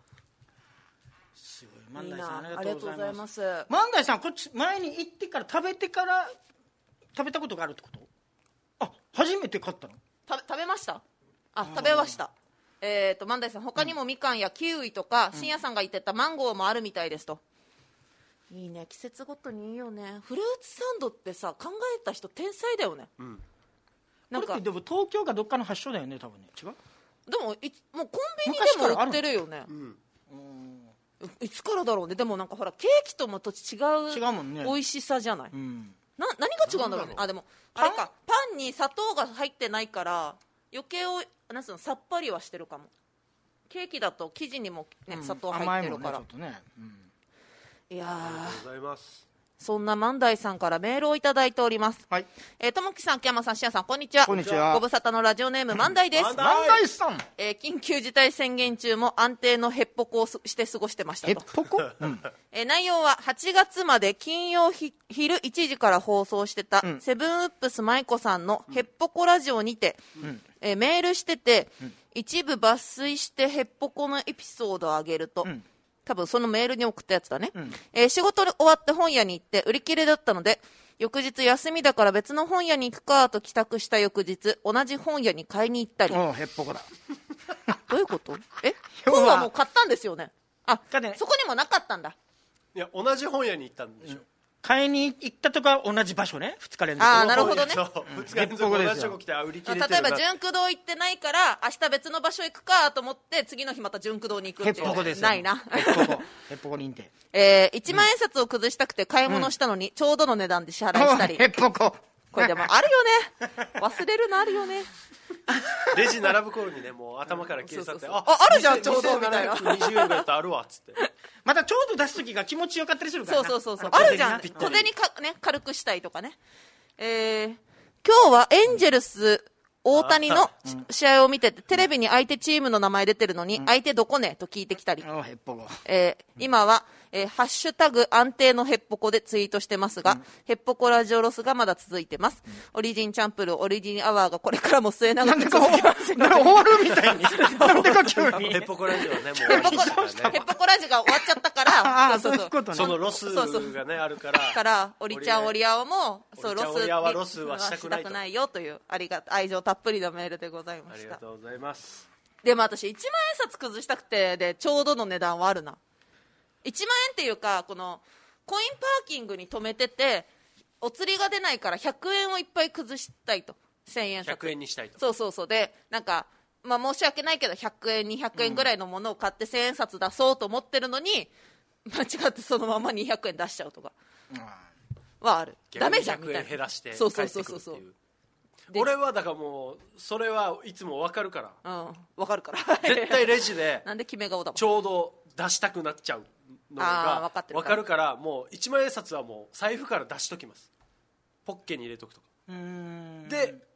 S2: すごい。万
S3: いい
S2: 代さん
S3: な、
S2: ありがとうございます。
S3: ありがとうございます。
S2: 万代さんこっち前に行ってから食べてから食べたことがあるってこと？あ、初めて買ったの？
S3: 食べ食べました。あ、食べました。えーと万代さん、他にもみかんやキウイとか、深夜さんが言ってたマンゴーもあるみたいですと。いいね、季節ごとにいいよね。フルーツサンドってさ、考えた人天才だよね。
S1: うん。
S3: なんか
S2: これってでも東京かどっかの発祥だよね、多分ね。違う？
S3: でもいもうコンビニでも売ってるよね。
S1: うん。
S3: いつからだろうね。でもなんかほらケーキともと違う
S2: 違うもんね
S3: 美味しさじゃない。
S2: うん。
S3: な何が違うんだろうね。
S1: なんだろう
S3: あでもあれか、パンに砂糖が入ってないから余計をなんつうのさっぱりはしてるかも。ケーキだと生地にも、ね、砂糖入ってるから、
S2: 甘いもんね、ちょっとね。うん。
S3: いや
S1: ありが
S3: ー
S1: とうございます。
S3: そんな万代さんからメールをいただいております。
S2: はい。
S3: えーともきさん、木山さん、しやさん、こんにちは。
S2: こんにちは
S3: ご無沙汰のラジオネーム万代です。
S1: 万代
S2: 万代さん。
S3: えー緊急事態宣言中も安定のヘッポコをすして過ごしてました
S2: へっ
S3: と。
S2: ぽこ。うん。
S3: えー内容ははちがつまで金曜ひ昼いちじから放送してた、
S2: うん
S3: セブンウップス舞子さんのヘッポコラジオにて、
S2: うん。
S3: えーメールしてて、一部抜粋してヘッポコのエピソードをあげると、
S2: うん
S3: 多分そのメールに送ったやつだね、
S2: ん
S3: えー仕事終わって本屋に行って売り切れだったので翌日休みだから別の本屋に行くかと帰宅した翌日同じ本屋に買いに行ったり。
S2: おう、へっぽこだ。
S3: どういうこと？え
S2: 要は
S3: 本はもう買ったんですよね。あ、
S2: だね
S3: そこにもなかったんだ。
S1: いや同じ本屋に行ったんでしょ。
S2: 買いに行ったとか同じ場所ね、ふつか連続。
S3: あーなるほどね
S1: そうふつか連続同じとこ来てあ売り切れてるな。
S3: 例えば純駆堂行ってないから明日別の場所行くかと思って次の日また純駆堂に行く
S2: へ
S3: っいう
S2: ってぽこですよ。
S3: ないな。
S2: へっぽこ。へっぽこ認定。
S3: えー、いちまん円札を崩したくて買い物したのにちょうどの値段で支払いしたり、
S2: へっぽこ。
S3: これでもあるよね、忘れるのあるよね。
S1: レジ並ぶ頃にねもう頭から消え去って、
S3: そうそうそうああるじゃんちょうどみたいな
S1: にせんななひゃくにじゅうえんぐらいとあるわっつって
S2: またちょうど出す時が気持ちよかったりするからな。
S3: そうそうそうそう
S2: の
S3: あるじゃん
S2: 小銭な
S3: 小銭か、ね、軽くしたいとかね。えー、今日はエンジェルス大谷の試合を見ててテレビに相手チームの名前出てるのに相手どこねと聞いてきたり、
S2: おう、へっぽこ。
S3: えー今は、えーハッシュタグ安定のヘッポコでツイートしてますが、ヘッポコラジオロスがまだ続いてます。オリジンチャンプルーオリジンアワーがこれからも末永く
S2: なんでか
S3: 続きますように。
S2: 終わるみたいに。なんでか急に。
S1: ヘッポコラジオはねもう終
S3: ヘッポコ
S1: わりましたから
S3: ヘッ
S1: ね。
S3: ポコラジオが終わっちゃったか
S2: あ
S3: ら、
S2: あ、そういうことね。
S1: そのロス
S3: そうそう
S1: がねあるから
S3: からオリちゃんオリアオもそう
S1: オリちゃん
S3: ロス
S1: オリアオはロスはしたくないと
S3: したくないよというありが愛情たっぷりのメールでございま
S1: あり
S3: した。
S1: がとうございます。
S3: でも私いちまん円札崩したくてでちょうどの値段はあるな。いちまん円っていうかこのコインパーキングに止めててお釣りが出ないからひゃくえんをいっぱい崩したいと。せんえん
S1: ひゃ
S3: 札
S1: くえんにしたいと。
S3: そうそうそうでなんか、まあ、申し訳ないけどひゃくえんにひゃくえんぐらいのものを買ってせんえん札出そうと思ってるのに間違ってそのままにひゃくえん出しちゃうとかはある。ダメじゃんみたい
S1: ひゃくえん
S3: な。
S1: 減らして
S3: そうそう
S1: 帰ってくるって
S3: そうそうそう
S1: いう。俺はだからもうそれはいつも分かるから
S3: うんわかるから
S1: 絶対レジで
S3: なんで決め顔だもん。
S1: ちょうど出したくなっちゃうの
S3: あー
S1: が
S3: 分かってるから
S1: 分かるからもういちまん円札はもう財布から出しときます。ポッケに入れとくとか
S2: うーん。
S1: で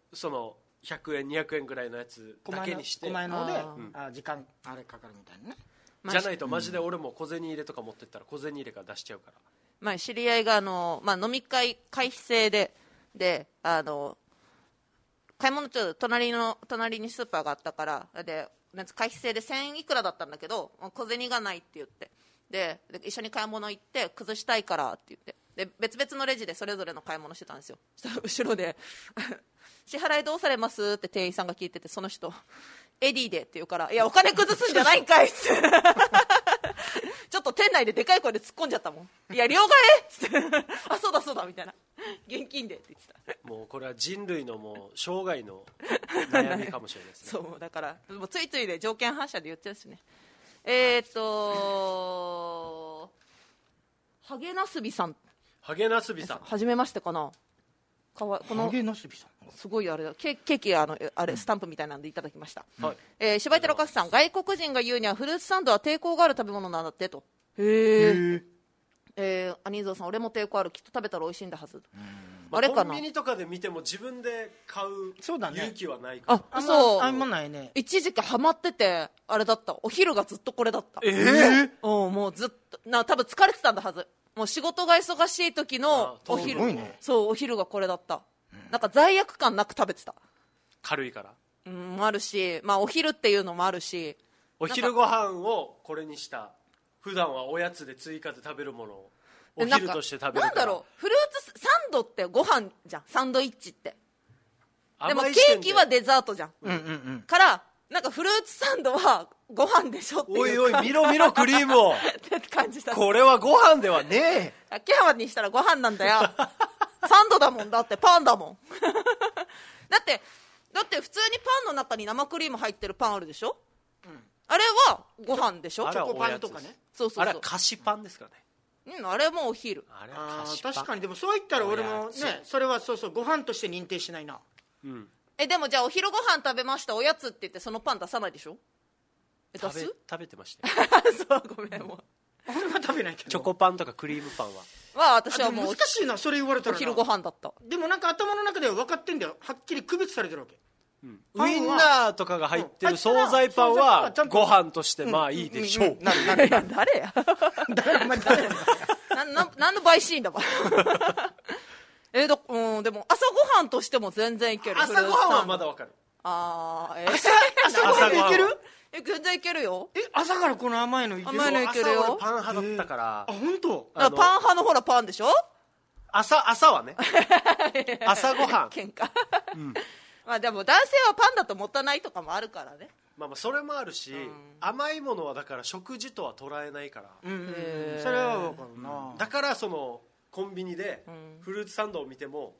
S1: そのひゃくえんにひゃくえんぐらいのやつだけにして
S2: 狛江ので
S3: あ
S2: あ時間あれかかるみたいなね。
S1: じゃないとマジで俺も小銭入れとか持ってったら小銭入れから出しちゃうから。
S3: まあ、知り合いがあの、まあ、飲み会会費制でであの買い物ちょっと隣の隣にスーパーがあったからでなんつ会費制でせんいくらだったんだけど小銭がないって言ってでで一緒に買い物行って崩したいからって言ってで別々のレジでそれぞれの買い物してたんですよ。そしたら後ろで支払いどうされますって店員さんが聞いててその人エディでって言うからいやお金崩すんじゃないんかいっつってちょっと店内ででかい声で突っ込んじゃったもん。いや両替っつってあそうだそうだみたいな現金でって言ってた。
S1: もうこれは人類のもう生涯の悩みかもしれないですね
S3: そうだからもうついついで条件反射で言っちゃうしね。えーっとハゲナスビさん
S1: ハゲナスビさん
S3: はじめましてかな。かわこの
S2: ハゲナスビさん
S3: すごいあれだケケーキあのあれスタンプみたいなんでいただきました、
S1: はい
S3: えー、柴井寺和さん外国人が言うにはフルーツサンドは抵抗がある食べ物なんだってと。へええー、アニーゾーさん俺も抵抗あるきっと食べたら美味しいんだはず。
S1: まあ、
S3: あれかな
S1: コンビニとかで見ても自分で買う
S2: そうだね
S1: 勇気はないから。
S3: あ
S2: あんま
S3: そう
S2: あんまないね。
S3: 一時期ハマっててあれだったお昼がずっとこれだった。
S1: えー、
S3: うんもうずっとな多分疲れてたんだはず。もう仕事が忙しい時の
S1: あ
S3: お昼、
S2: すごいね。
S3: そうお昼がこれだった、うん、なんか罪悪感なく食べてた。
S1: 軽いから
S3: うんあるし、まあ、お昼っていうのもあるし
S1: お昼ご飯をこれにした普段はおやつで追加で食べるものをお昼として食べるから。
S3: なんだろうフルーツサンドってご飯じゃんサンドイッチってでもケ
S1: 甘い視点
S3: ーキはデザートじゃん、
S2: うんうんうん。
S3: からなんかフルーツサンドはご飯でしょっていう
S1: おいおい見ろ見ろクリームを
S3: って感じだった。
S1: これはご飯ではねえ。
S3: 秋葉にしたらご飯なんだよサンドだもんだってパンだもんだってだって普通にパンの中に生クリーム入ってるパンあるでしょ、うん、あれはご飯でしょ。
S1: あれは
S2: チョコパンとかね。
S3: そうそうそう
S1: あれは菓子パンですからね。
S3: うん、あれもお昼。
S1: あれは
S2: あ
S1: 菓子パン。
S2: 確かにでもそう言ったら俺も
S1: おやつ
S2: ねそれはそうそうご飯として認定しないな。
S1: うん
S3: えでもじゃあお昼ご飯食べましたおやつって言ってそのパン出さないでしょ。え出
S1: 食べ
S3: す
S1: 食べてましたよ
S3: そうごめんもう
S2: 俺は食べないけど。
S1: チョコパンとかクリームパンは
S3: は私はもう
S2: あでも難しいなそれ言われたらな。
S3: お昼ご飯だった。
S2: でもなんか頭の中では分かってんだよ。はっきり区別されてるわけ。
S1: うん
S2: パンは
S1: ウインナーとかが入ってる
S2: うん
S1: 惣菜パン
S2: 惣菜パン
S1: は
S2: はちゃんと
S1: ご飯としてまあいいでしょう。
S2: なるなる
S3: いや誰や
S2: 誰お前誰やねん
S3: なな何の陪審だばえー、どうんでも朝ごはんとしても全然いける。
S1: 朝ごはんはまだわかる。
S3: あーえー、
S2: 朝朝ごはんいける？
S3: え全然いけるよ。
S2: え朝からこの甘いのいける？
S3: 甘いのいけるよ
S1: 朝俺パン派だったから
S2: あ本当？
S3: だからパン派のほらパンでしょ。
S1: 朝朝はね朝ごはん
S3: 喧嘩、うんまあでも男性はパンだともったいないとかもあるからね。
S1: まあまあそれもあるし、
S3: うん
S1: 甘いものはだから食事とは捉えないから、
S2: うんうん
S3: へー
S2: それは分かるな。
S1: だからそのコンビニで
S3: うん
S1: フルーツサンドを見ても、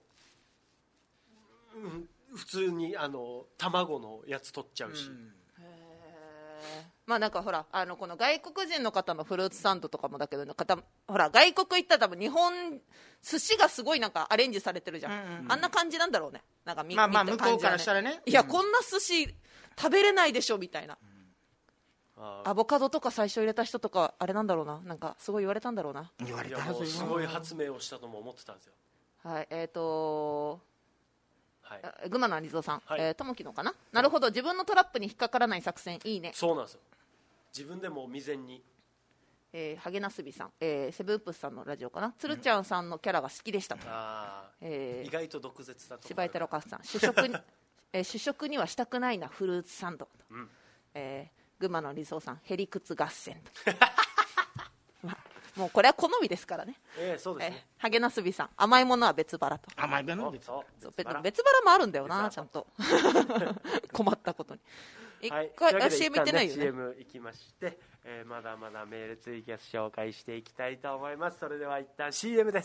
S1: うん普通にあの卵のやつ取っちゃうし、
S2: うん
S3: まあなんかほらあのこの外国人の方のフルーツサンドとかもだけど方ほら外国行ったら多分日本寿司がすごいなんかアレンジされてるじゃん、
S2: うんうん
S3: あんな感じなんだろうね。なんかみ
S2: まあまあ
S3: 見た
S2: 向こうから
S3: 感じはね
S2: したらね
S3: いや、
S2: うん
S3: こんな寿司食べれないでしょみたいな、
S1: あ
S3: アボカドとか最初入れた人とかあれなんだろうな、なんかすごい言われたんだろうな。
S2: 言われ
S1: いやも
S2: たはずよ。
S1: うすごい発明をしたとも思ってたんですよ。
S3: はいえーと
S1: はい、
S3: あ群馬のアニゾーさん、
S1: はい
S3: えーともきのかな、なるほど自分のトラップに引っかからない作戦いいね。
S1: そうなんですよ。自分でも未然に。
S3: えー、ハゲナスビさん、えーセブンプスさんのラジオかな、つるちゃんさんのキャラが好きでしたと、
S1: あー
S3: えー
S1: 意外と毒舌だと思う。
S3: 柴井太郎カスさん主食に、えー主食にはしたくないなフルーツサンドと、
S1: うん
S3: えー群馬の理想さんへりくつ合戦とまあ、もうこれは好みですからね。
S1: ええそうです
S3: えー
S1: ね。
S3: ハゲナスビさん甘いものは別腹と。
S2: 甘い弁の
S1: そうそう
S3: そうべ
S1: 別腹
S3: 別腹もあるんだよな
S1: 別
S3: ちゃんと困ったことに一
S1: はい、
S3: 回、あ
S1: というわけで
S3: シーエム 行ってないよ
S1: 一旦
S3: ね
S1: シーエム 行きまして、えーまだまだメールツイキャス紹介していきたいと思います。それでは一旦 シーエム です。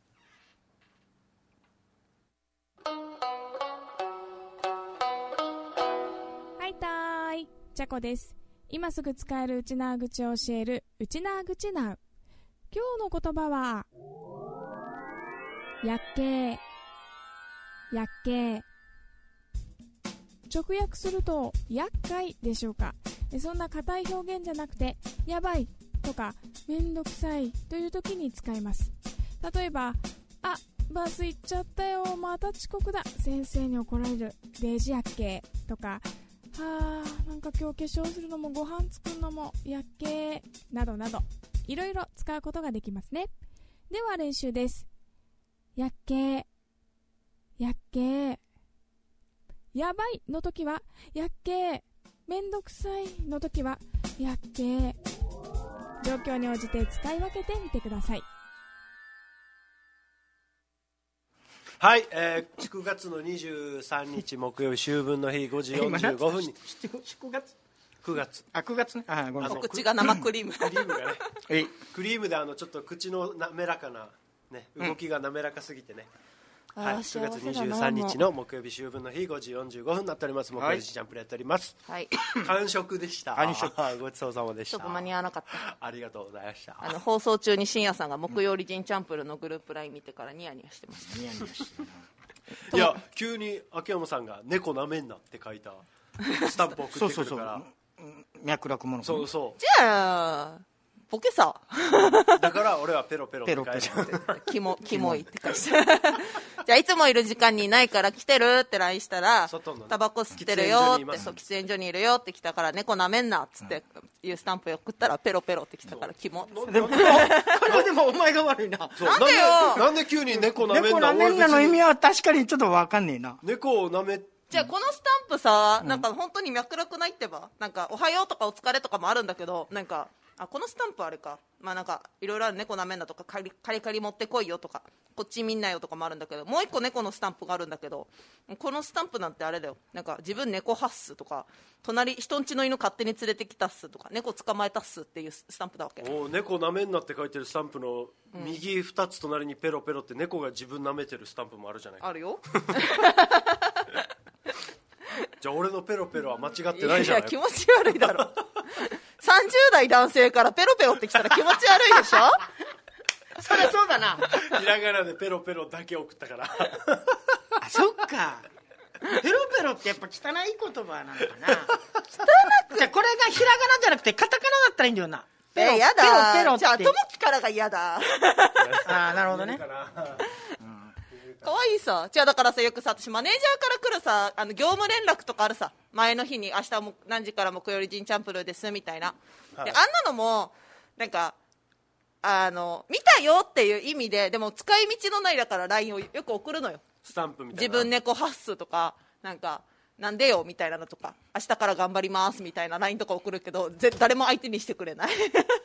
S4: はいたーい、ちゃこです。今すぐ使えるウチナー口を教えるウチナー口ナウ。今日の言葉はやっけーやっけー。直訳すると厄介でしょうか。そんな硬い表現じゃなくてやばいとかめんどくさいという時に使います。例えば、あ、 バス行っちゃったよ、また遅刻だ、先生に怒られる、デジやっけとか、はあ、なんか今日化粧するのもご飯作るのもやっけなどなど、いろいろ使うことができますね。では練習です。やっけやっけやばいの時はやっけ、めんどくさいの時はやっけ。状況に応じて使い分けてみてください。
S1: はい、えー、くがつのにじゅうさんにち木曜日秋分の日ごじよんじゅうごふんに
S2: くがつ
S1: くがつ
S2: あくがつね、あごめんなさい、
S3: お口が生クリーム
S1: クリームがね
S2: えい
S1: クリームであのちょっと口の滑らかな、ね、動きが滑らかすぎてね、
S3: うん、
S1: はい、
S3: あ
S1: くがつにじゅう
S3: 幸せだな
S1: さんにちの木曜日秋分の日ごじよんじゅうごふんになっております。木曜日ジャンプでやっております。
S3: はい
S1: 完食でした。
S2: 完食
S1: ごちそうさまでした。
S3: ちょっと間に合わなかった
S1: ありがとうございました。
S3: あの放送中に深夜さんが木曜日ジンチャンプルのグループライン見てからニヤニヤしてました。
S2: ニヤニヤしてる
S1: いや急に秋山さんが猫なめんなって書いたスタンプ送ってくるから
S2: そうそうそう脈絡もの
S1: そうそう
S3: じゃあボケさ
S1: だから俺はペロペロって書いて
S2: ペロペ
S3: キモキモいって書いてじゃあいつもいる時間にいないから来てるって ライン したら
S1: 外のね
S3: タバコ吸ってるよって
S1: 喫煙所にいます
S3: そう喫煙所にいるよって来たから猫なめんなっつっていうスタンプを送ったらペロペロって来たからキモ
S2: でもこれでもお前が悪いな。
S1: そう
S3: なんでよ
S1: なんで急に猫なめんな
S2: 猫なめんなの意味
S1: は
S2: は確かにちょっと分かんねえな。
S1: 猫をなめ
S3: じゃあこのスタンプさなんか本当に脈絡ないってばなんかおはようとかお疲れとかもあるんだけどなんかあこのスタンプあれかまあなんかいろいろある猫なめんなとかカリカリカリ持ってこいよとかこっち見んなよとかもあるんだけどもう一個猫のスタンプがあるんだけどこのスタンプなんてあれだよなんか自分猫はっすとか隣人んちの犬勝手に連れてきたっすとか猫捕まえたっすっていうスタンプだわけ
S1: お猫なめんなって書いてるスタンプの右ふたつ隣にペロペロって猫が自分なめてるスタンプもあるじゃないか。
S3: あるよ
S1: じゃあ俺のペロペロは間違ってないじゃない
S3: いや気持ち悪いだろさんじゅう代男性からペロペロってきたら気持ち悪いでしょ
S2: そりゃそうだな。
S1: ひらがなでペロペロだけ送ったから
S2: あそっか。ペロペロってやっぱ汚い言葉なのかな。汚くじゃあこれがひらがなじゃなくてカタカナだったらいいんだよな。ペロ
S3: えやだ
S2: ペロペロって。
S3: じゃあともきからが嫌だ
S2: ああなるほどね。
S3: かわいいさじゃあだからさよくさ私マネージャーから来るさあの業務連絡とかあるさ前の日に明日も何時から木曜日ジンチャンプルーですみたいな、はい、であんなのもなんかあの見たよっていう意味ででも使い道のないだから ライン をよく送るのよ
S1: スタンプみたいな
S3: 自分猫ハッスとかなんかなんでよみたいなのとか明日から頑張りますみたいな ライン とか送るけどぜ誰も相手にしてくれない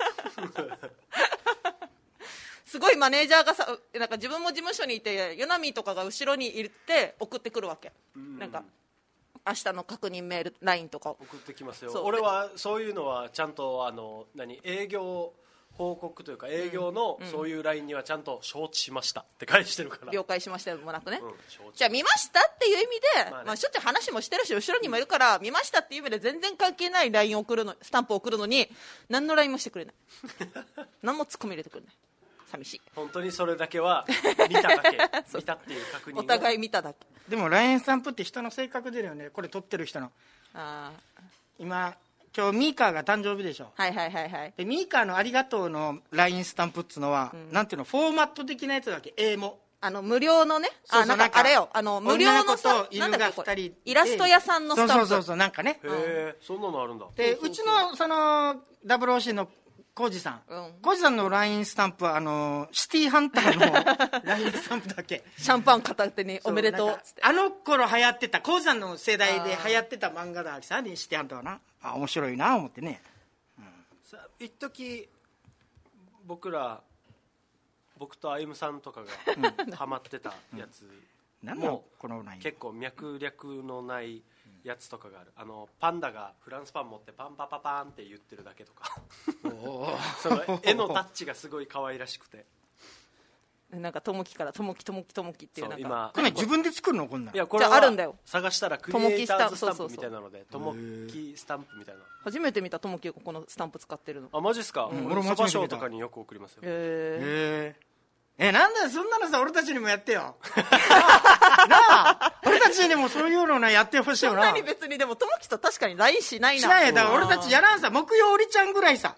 S3: すごいマネージャーがさなんか自分も事務所にいてヨナミとかが後ろにいて送ってくるわけ、うん、なんか明日の確認メール ライン とか
S1: 送ってきますよ。俺はそういうのはちゃんとあの何営業報告というか営業のそういう ライン にはちゃんと承知しましたって返してるから、うん、
S3: 了解しましたもなくね、うん、じゃあ見ましたっていう意味で、まあねまあ、しょっちゅう話もしてるし後ろにもいるから見ましたっていう意味で全然関係ない ライン を送るのスタンプを送るのに何の ライン もしてくれない何も突っ込み入れてくれない寂しい。
S1: 本当にそれだけは見ただけ見たっていう確認
S3: お互い見ただけ。
S2: でも ライン スタンプって人の性格出るよね。これ撮ってる人の
S3: あ
S2: 今今日ミーカーが誕生日でしょ。
S3: はいはいはいはい。
S2: でミーカーのありがとうの ライン スタンプっつのは、うん、なんていうのフォーマット的なやつだっけ。英も
S3: あの無料のね
S2: そうそう
S3: あなんかあれよあの無料のさ
S2: 犬がふたり
S3: イラスト屋さんのスタンプ
S2: そうそうそうそうなんかね
S1: へえ、うん、そんなのあるんだ。
S2: でうちのその ダブルオーシー のコージさん、うん、コージさんの ライン スタンプはあのシティハンターのライン スタンプだけ
S3: シャンパン片手におめでとうっつって
S2: あの頃流行ってたコージさんの世代で流行ってた漫画ださシティハンターはなあ面白いな思ってね、
S1: うん、さ一時僕ら僕と歩夢さんとかがハマってたやつも結構脈略のないやつとかがある。あのパンダがフランスパン持ってパンパパパンって言ってるだけとかその絵のタッチがすごい可愛らしくて
S3: なんかともきからともきともきともきっていうなんか
S2: 今これ自分で作るのこんなん。
S3: いやこれはあるんだよ。
S1: 探したらクリエイターズスタンプみたいなのでともきスタンプみたいな
S3: 初めて見たともきがこのスタンプ使ってるの。
S1: あマジっすか、うん、俺そばショーとかによく送りますよ。
S3: へ
S2: ええなんだよそんなのさ俺たちにもやってよなあ俺たちにもそういうのなやってほしいよな。
S3: そんなに別にでもともきと確かに ライン しないな。
S2: しないだから俺たちやらんさ木曜おりちゃんぐらいさ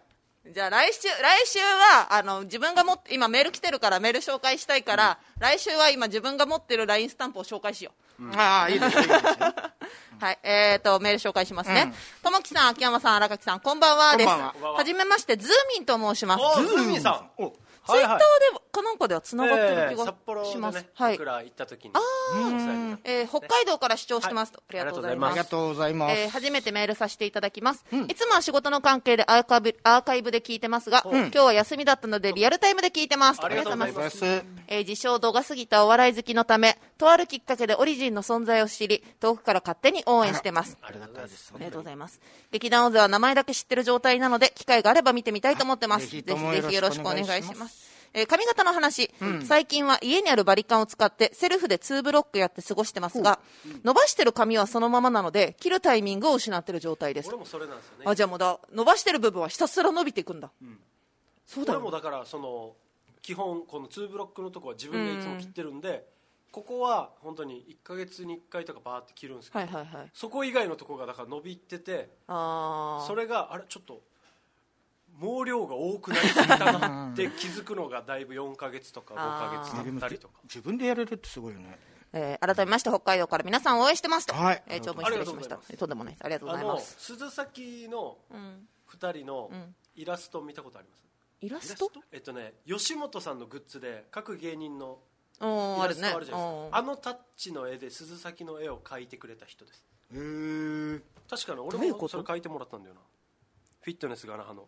S3: じゃあ来週来週はあの自分が持って今メール来てるからメール紹介したいから、うん、来週は今自分が持ってる ライン スタンプを紹介しよう、
S2: うん、ああいいですよいいですよ
S3: はいえーとメール紹介しますね。ともきさん、秋山さん、荒垣さん、こんばんはです。
S2: こんばんは。
S3: はじめまして、ズーミンと申します。
S1: ズーミンさん、
S3: ツイッターでかなんかではつながってる気がします。
S1: 札幌でね、
S3: はい、
S1: 僕ら行った時に
S3: あー、えー、北海道から視聴してますと、はい、ありがとうございます。
S2: ありがとうございます。
S3: えー、初めてメールさせていただきます、うん、いつもは仕事の関係でアーカイブ、アーカイブで聞いてますが、うん、今日は休みだったのでリアルタイムで聞いてますと。
S1: ありがとうございます。
S3: えー、自称度が過ぎたお笑い好きのため、とあるきっかけでオリジンの存在を知り、遠くから勝手に応援してます。
S2: ありがとうございます。
S3: ありがとうございます。劇団オズは名前だけ知ってる状態なので、機会があれば見てみたいと思ってます。ぜひぜひよろしくお願いします。えー、髪型の話、うん、最近は家にあるバリカンを使ってセルフでツーブロックやって過ごしてますが、うん、伸ばしてる髪はそのままなので切るタイミングを失ってる状態です。
S1: 俺もそれなんですよね。
S3: あ、じゃあもうだ伸ばしてる部分はひたすら伸びていくんだ、うん、そうだよ。
S1: 俺もだからその基本このツーブロックのとこは自分でいつも切ってるんで、うん、ここは本当にいっかげつにいっかいとかバーって切るんですけど、
S3: はいはいはい、
S1: そこ以外のとこがだから伸びてて、あそれがあれちょっと毛量が多くなりすぎたなって気づくのがだいぶよんかげつとかごかげつだったりとか。
S2: 自分でやれるってすごいよね。
S3: えー、改めまして北海道から皆さん応援してますと、
S2: はい、
S3: えー、長文失礼しました。とんでもないです。ありがとうございます。
S1: 鈴崎のふたりのイラスト見たことあります？
S3: イラスト？
S1: えっとね、吉本さんのグッズで各芸人の
S3: イラスト
S1: あるじゃないですか。あのタッチの絵で鈴崎の絵を描いてくれた人です。
S2: へー、
S1: 確かに俺もそれ描いてもらったんだよな。フィットネスがなはの。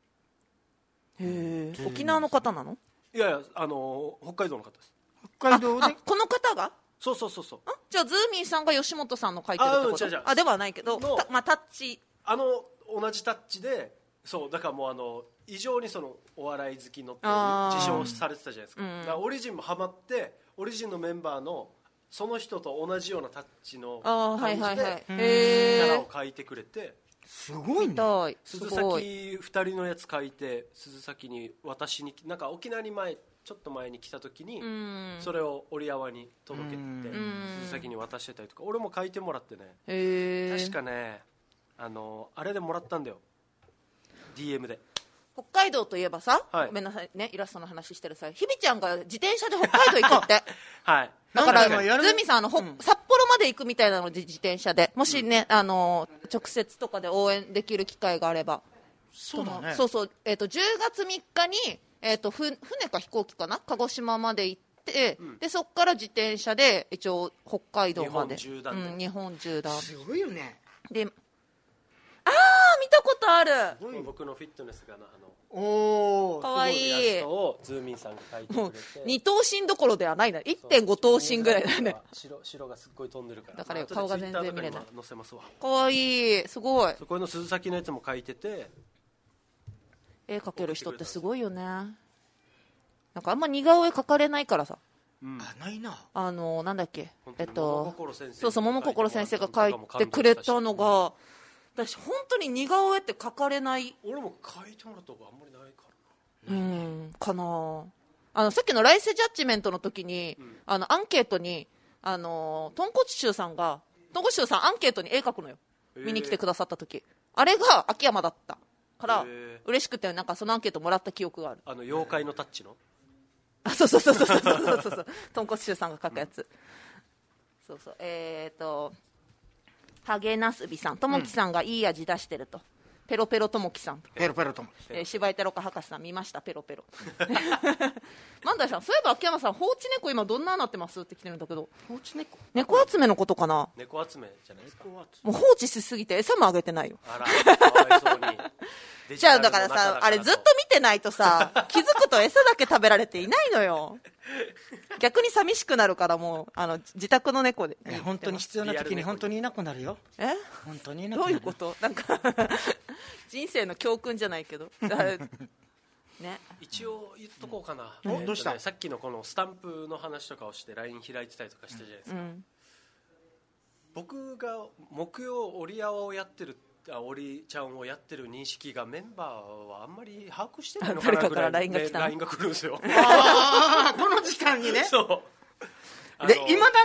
S3: へー、沖縄の方なの？
S1: いやいや、あの北海道の方です。
S2: 北海道で。
S3: あ、この方が？
S1: そうそうそうそう。
S3: じゃあズーミンさんが吉本さんの描いてるってこと？ あ, あではないけど、まあ、タッチあ
S1: の同じタッチで、そうだからもうあの異常にそのお笑い好きのって自称されてたじゃないですか。うん、だからオリジンもハマってオリジンのメンバーのその人と同じようなタッチの感じでキャラを描いてくれて。
S2: すごいね。
S1: 鈴崎ふたりのやつ書いて鈴崎に私になんか沖縄に前ちょっと前に来た時にそれを折り合わに届けて鈴崎に渡してたりとか俺も書いてもらってね。
S3: へ
S1: 確かねあのあれでもらったんだよ ディーエム で。
S3: 北海道といえばさ、はい、ごめんなさいねイラストの話してる際ひびちゃんが自転車で北海道行くって
S1: はい
S3: だからズーミンさんあの、うん、札幌まで行くみたいなので自転車でもしね、うん、あの直接とかで応援できる機会があれば。
S2: そうだね。
S3: そうそう、えー、とじゅうがつみっかに、えー、とふ船か飛行機かな鹿児島まで行って、うん、でそこから自転車で一応北海道まで
S1: 日本縦断で、
S3: うん、日本縦断
S2: すごいよね。
S3: であー見たことある。
S1: 僕のフィットネスがなあの
S2: おー
S3: かわいいイラ
S1: ストをズーミンさんが描いてくれて
S3: に頭身どころではないな いってんご 頭身ぐらいだね。
S1: 白, 白がすっごい飛んでるから
S3: だから顔が全然見れない。
S1: 載せますわ。
S3: かわいいすごい。
S1: そこの鈴崎のやつも描いてて
S3: 絵描ける人ってすごいよね。なんかあんま似顔絵描かれないからさ、
S2: うん、あないな
S3: あのなんだっけえっと
S1: そう
S3: そう桃心先生が描いてくれたのが私本当に似顔絵って描かれない。
S1: 俺も描いてもらった方があんまりないか
S3: らうんかなあのさっきの来世ジャッジメントの時に、うん、あのアンケートにあの豚骨臭さんが豚骨臭さんアンケートに絵描くのよ見に来てくださった時あれが秋山だったから嬉しくてなんかそのアンケートもらった記憶がある。
S1: あの妖怪のタッチの
S3: あそうそうそうそうそうそうそう豚骨臭さんが描くやつ、うん、そうそうえっ、ー、とハゲナスビさんともきさんがいい味出してると、うん、ペロペロともきさん
S2: ペロペロともき、
S3: えー、芝居太郎か博士さん見ましたペロペロ万代さんそういえば秋山さん放置猫今どんななってますって来てるんだけど
S2: 放置猫
S3: 猫集めのことかな。
S1: 猫集めじゃないですか。も
S3: う放置しすぎて餌もあげてないよ。
S1: あらかわいそうに
S3: じゃあだからさあれずっと見てないとさ気づくと餌だけ食べられていないのよ逆に寂しくなるからもうあの自宅の猫で、
S2: ね、本当に必要な時に本当にいなくなるよ。
S3: え
S2: 本当にいなくなる。
S3: どういうことなんか人生の教訓じゃないけどね、
S1: 一応言っとこうかな、
S2: うんえーね、
S1: どうした。さっきのこのスタンプの話とかをして ライン 開いてたりとかしたじゃないですか、うん、僕が木曜折り合わをやってる折ちゃんをやってる認識がメンバーはあんまり把握してないのかなぐらい
S3: ライン が来た、
S1: ライン が来るんですよ
S2: あこの時間にね
S1: そう
S2: でいまだに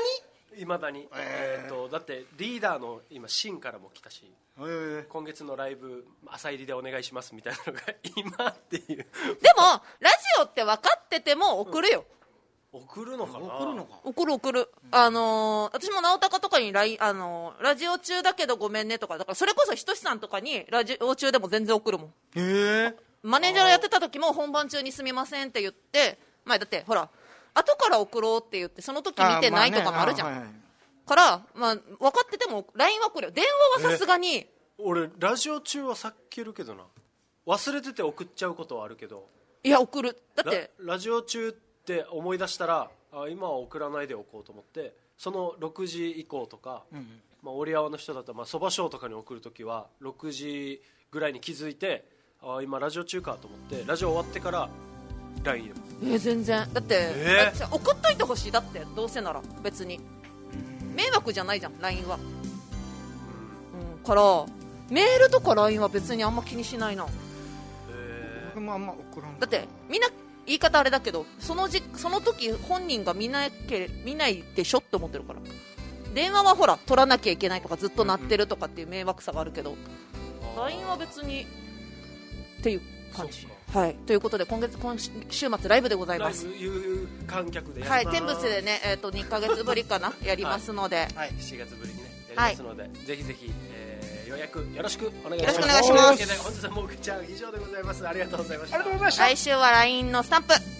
S1: いまだに、えー、とだってリーダーの今シンからも来たし、
S2: えー、
S1: 今月のライブ朝入りでお願いしますみたいなのが今っていう。で
S3: もラジオって分かってても送るよ、
S1: うん、送るのかな。
S2: 送るのか
S3: 送る送る、うん、あのー、私も直高とかに ライン、あのー、ラジオ中だけどごめんねとか、だからそれこそひとしさんとかにラジオ中でも全然送るもん。
S2: へえ。
S3: マネージャーやってた時も本番中にすみませんって言って、まあ、だってほら後から送ろうって言ってその時見てないとかもあるじゃん、あ、まあね、はいはい、から、まあ、分かってても ライン は送るよ。電話はさすがに。
S1: 俺ラジオ中は避けるけどな、忘れてて送っちゃうことはあるけど。
S3: いや送る、だって
S1: ラ、ラジオ中って思い出したらあ今は送らないでおこうと思って、そのろくじ以降とか、うん、まあ、折り合わの人だったらそばショーとかに送るときはろくじぐらいに気づいて、あ今ラジオ中かと思ってラジオ終わってから ライン 入れます。
S3: えー、全然だって、えー、だって送っといてほしい。だってどうせなら別に迷惑じゃないじゃん ライン は、うんうん、からメールとか ライン は別にあんま気にしないな。
S2: 僕もあんま送らん。
S3: だってみんな言い方あれだけどそのじその時本人が見なけ見ないでしょって思ってるから。電話はほら取らなきゃいけないとかずっと鳴ってるとかっていう迷惑さがあるけど、うん、ライン は別にっていう感じ。はい、ということで今月今週末ライブでございます。
S1: ライブ有観客でやります。
S3: はい、天仏でね、えー、とにかげつぶりかなやりますので、
S1: はい、しちがつぶりにねやりますので、はい、ぜひぜひ、えー、予約よろしくお願いします。
S3: よろしくお願いします。
S1: 本日はもうくちゃん以上でございます。ありがとうございました。
S2: ありがとうございました。
S3: 来週は ライン のスタンプ